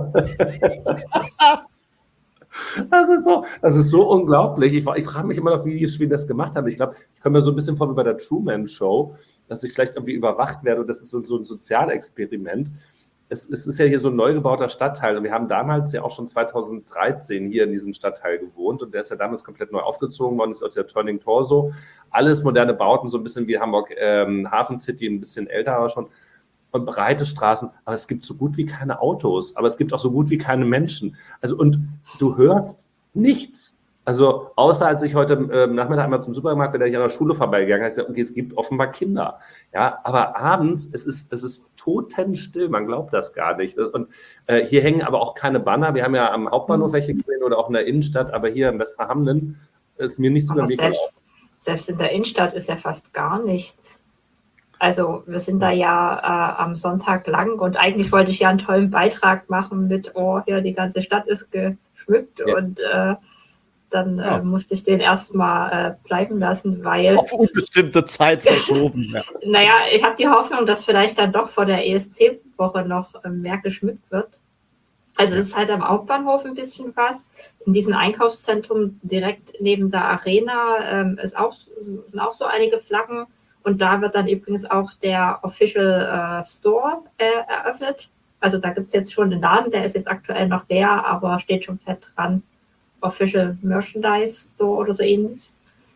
Das ist so unglaublich. Ich frage mich immer noch, wie die das gemacht haben. Ich glaube, ich komme mir so ein bisschen vor wie bei der Truman Show, dass ich vielleicht irgendwie überwacht werde und das ist so ein Sozialexperiment. Es ist ja hier so ein neu gebauter Stadtteil und wir haben damals ja auch schon 2013 hier in diesem Stadtteil gewohnt und der ist ja damals komplett neu aufgezogen worden, ist aus der Turning Torso. Alles moderne Bauten, so ein bisschen wie Hamburg Hafen City, ein bisschen älter aber schon. Und breite Straßen, aber es gibt so gut wie keine Autos, aber es gibt auch so gut wie keine Menschen. Also und du hörst nichts. Also außer als ich heute Nachmittag einmal zum Supermarkt bin, da ich an der Schule vorbeigegangen habe, ich gesagt, okay, es gibt offenbar Kinder. Ja, aber abends, es ist totenstill, man glaubt das gar nicht. Und hier hängen aber auch keine Banner. Wir haben ja am Hauptbahnhof welche gesehen oder auch in der Innenstadt, aber hier im Västra Hamnen ist mir nichts über den Weg gelaufen. Selbst in der Innenstadt ist ja fast gar nichts. Also wir sind da ja am Sonntag lang und eigentlich wollte ich ja einen tollen Beitrag machen mit, hier die ganze Stadt ist geschmückt und dann musste ich den erstmal bleiben lassen, weil... Auf unbestimmte Zeit verschoben. Ja. Naja, ich habe die Hoffnung, dass vielleicht dann doch vor der ESC-Woche noch mehr geschmückt wird. Also es ist halt am Hauptbahnhof ein bisschen was. In diesem Einkaufszentrum direkt neben der Arena sind auch so einige Flaggen. Und da wird dann übrigens auch der Official Store eröffnet. Also da gibt es jetzt schon einen Laden, der ist jetzt aktuell noch leer, aber steht schon fett dran. Official Merchandise Store oder so ähnlich.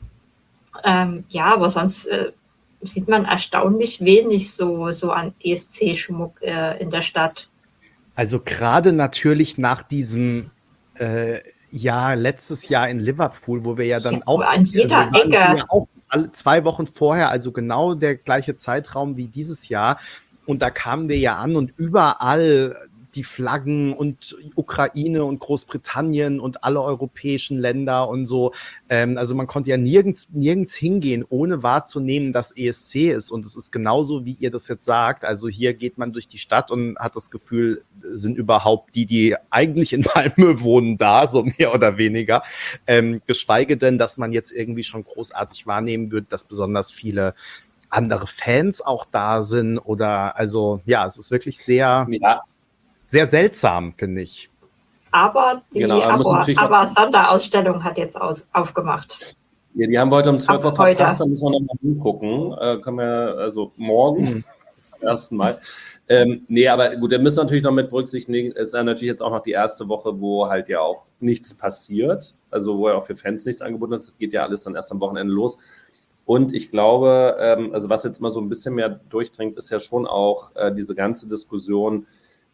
Aber sonst sieht man erstaunlich wenig so an ESC-Schmuck in der Stadt. Also gerade natürlich nach diesem letztes Jahr in Liverpool, wo wir ja dann auch an jeder Ecke ja auch alle 2 Wochen vorher, also genau der gleiche Zeitraum wie dieses Jahr. Und da kamen wir ja an und überall die Flaggen und Ukraine und Großbritannien und alle europäischen Länder und so. Also man konnte ja nirgends hingehen, ohne wahrzunehmen, dass ESC ist. Und es ist genauso, wie ihr das jetzt sagt. Also hier geht man durch die Stadt und hat das Gefühl, sind überhaupt die eigentlich in Malmö wohnen, da, so mehr oder weniger. Geschweige denn, dass man jetzt irgendwie schon großartig wahrnehmen wird, dass besonders viele andere Fans auch da sind. Oder also ja, es ist wirklich sehr seltsam, finde ich. Aber die Sonderausstellung hat jetzt aufgemacht. Ja, die haben wir heute um 12 Uhr verpasst, da müssen wir nochmal hingucken. Können wir also morgen zum ersten Mal. Aber gut, wir müssen natürlich noch mit berücksichtigen, es ist ja natürlich jetzt auch noch die erste Woche, wo halt ja auch nichts passiert, also wo ja auch für Fans nichts angeboten ist. Das geht ja alles dann erst am Wochenende los. Und ich glaube, also was jetzt mal so ein bisschen mehr durchdringt, ist ja schon auch diese ganze Diskussion,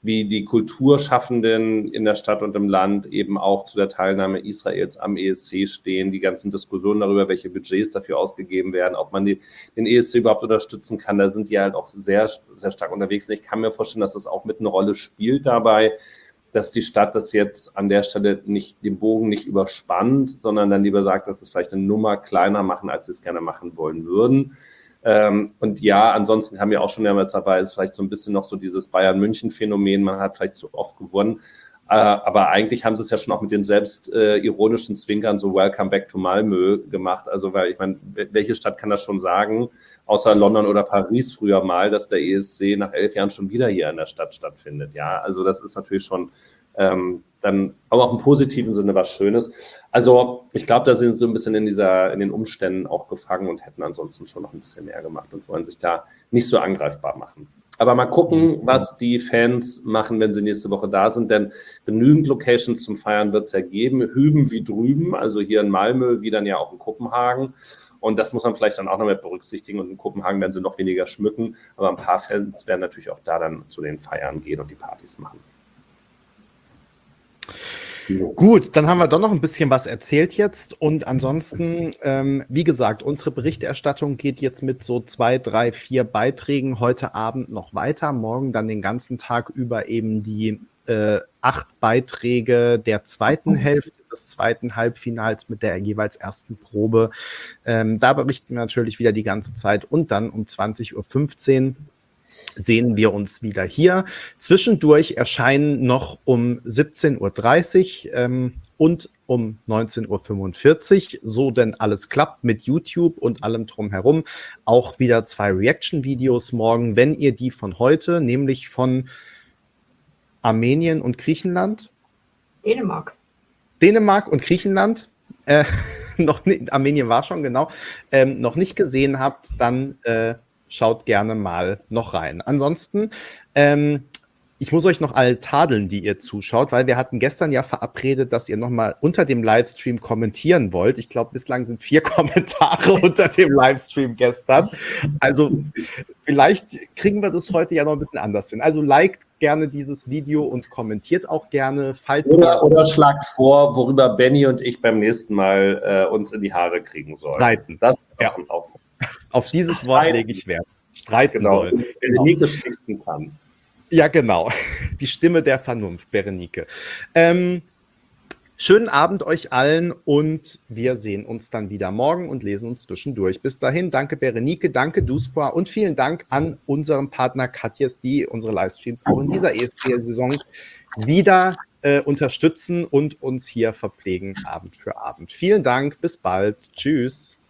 wie die Kulturschaffenden in der Stadt und im Land eben auch zu der Teilnahme Israels am ESC stehen, die ganzen Diskussionen darüber, welche Budgets dafür ausgegeben werden, ob man den ESC überhaupt unterstützen kann, da sind die halt auch sehr, sehr stark unterwegs. Ich kann mir vorstellen, dass das auch mit eine Rolle spielt dabei, dass die Stadt das jetzt an der Stelle nicht, den Bogen nicht überspannt, sondern dann lieber sagt, dass es vielleicht eine Nummer kleiner machen, als sie es gerne machen wollen würden. Und ja, ansonsten haben wir auch schon mehrmals dabei, ist vielleicht so ein bisschen noch so dieses Bayern-München-Phänomen, man hat vielleicht zu oft gewonnen, aber eigentlich haben sie es ja schon auch mit den selbst ironischen Zwinkern so Welcome back to Malmö gemacht, also weil ich meine, welche Stadt kann das schon sagen, außer London oder Paris früher mal, dass der ESC nach 11 Jahren schon wieder hier in der Stadt stattfindet, ja, also das ist natürlich schon dann aber auch im positiven Sinne was Schönes. Also ich glaube, da sind sie so ein bisschen in den Umständen auch gefangen und hätten ansonsten schon noch ein bisschen mehr gemacht und wollen sich da nicht so angreifbar machen. Aber mal gucken, was die Fans machen, wenn sie nächste Woche da sind, denn genügend Locations zum Feiern wird es ja geben, hüben wie drüben, also hier in Malmö, wie dann ja auch in Kopenhagen. Und das muss man vielleicht dann auch noch mit berücksichtigen. Und in Kopenhagen werden sie noch weniger schmücken, aber ein paar Fans werden natürlich auch da dann zu den Feiern gehen und die Partys machen. Gut, dann haben wir doch noch ein bisschen was erzählt jetzt und ansonsten, wie gesagt, unsere Berichterstattung geht jetzt mit so 2, 3, 4 Beiträgen heute Abend noch weiter, morgen dann den ganzen Tag über eben die 8 Beiträge der zweiten Hälfte des zweiten Halbfinals mit der jeweils ersten Probe. Da berichten wir natürlich wieder die ganze Zeit und dann um 20:15 Uhr sehen wir uns wieder hier. Zwischendurch erscheinen noch um 17:30 Uhr und um 19:45 Uhr, so denn alles klappt mit YouTube und allem drumherum, auch wieder 2 Reaction-Videos morgen, wenn ihr die von heute, nämlich von Armenien und Griechenland? Dänemark und Griechenland, noch nicht, Armenien war schon, genau, noch nicht gesehen habt, dann schaut gerne mal noch rein. Ansonsten, ich muss euch noch alle tadeln, die ihr zuschaut, weil wir hatten gestern ja verabredet, dass ihr nochmal unter dem Livestream kommentieren wollt. Ich glaube, bislang sind 4 Kommentare unter dem Livestream gestern. Also vielleicht kriegen wir das heute ja noch ein bisschen anders hin. Also liked gerne dieses Video und kommentiert auch gerne, falls oder schlagt vor, worüber Benny und ich beim nächsten Mal uns in die Haare kriegen sollen. Streiten. Das ja. Auf dieses Streiten. Wort lege ich Wert. Streiten genau. sollen. Berenike schlichten kann. Ja, genau. Die Stimme der Vernunft, Berenike. Schönen Abend euch allen und wir sehen uns dann wieder morgen und lesen uns zwischendurch. Bis dahin, danke Berenike, danke Duspra und vielen Dank an unseren Partner Katjes, die unsere Livestreams auch in dieser ESC-Saison wieder unterstützen und uns hier verpflegen Abend für Abend. Vielen Dank, bis bald. Tschüss.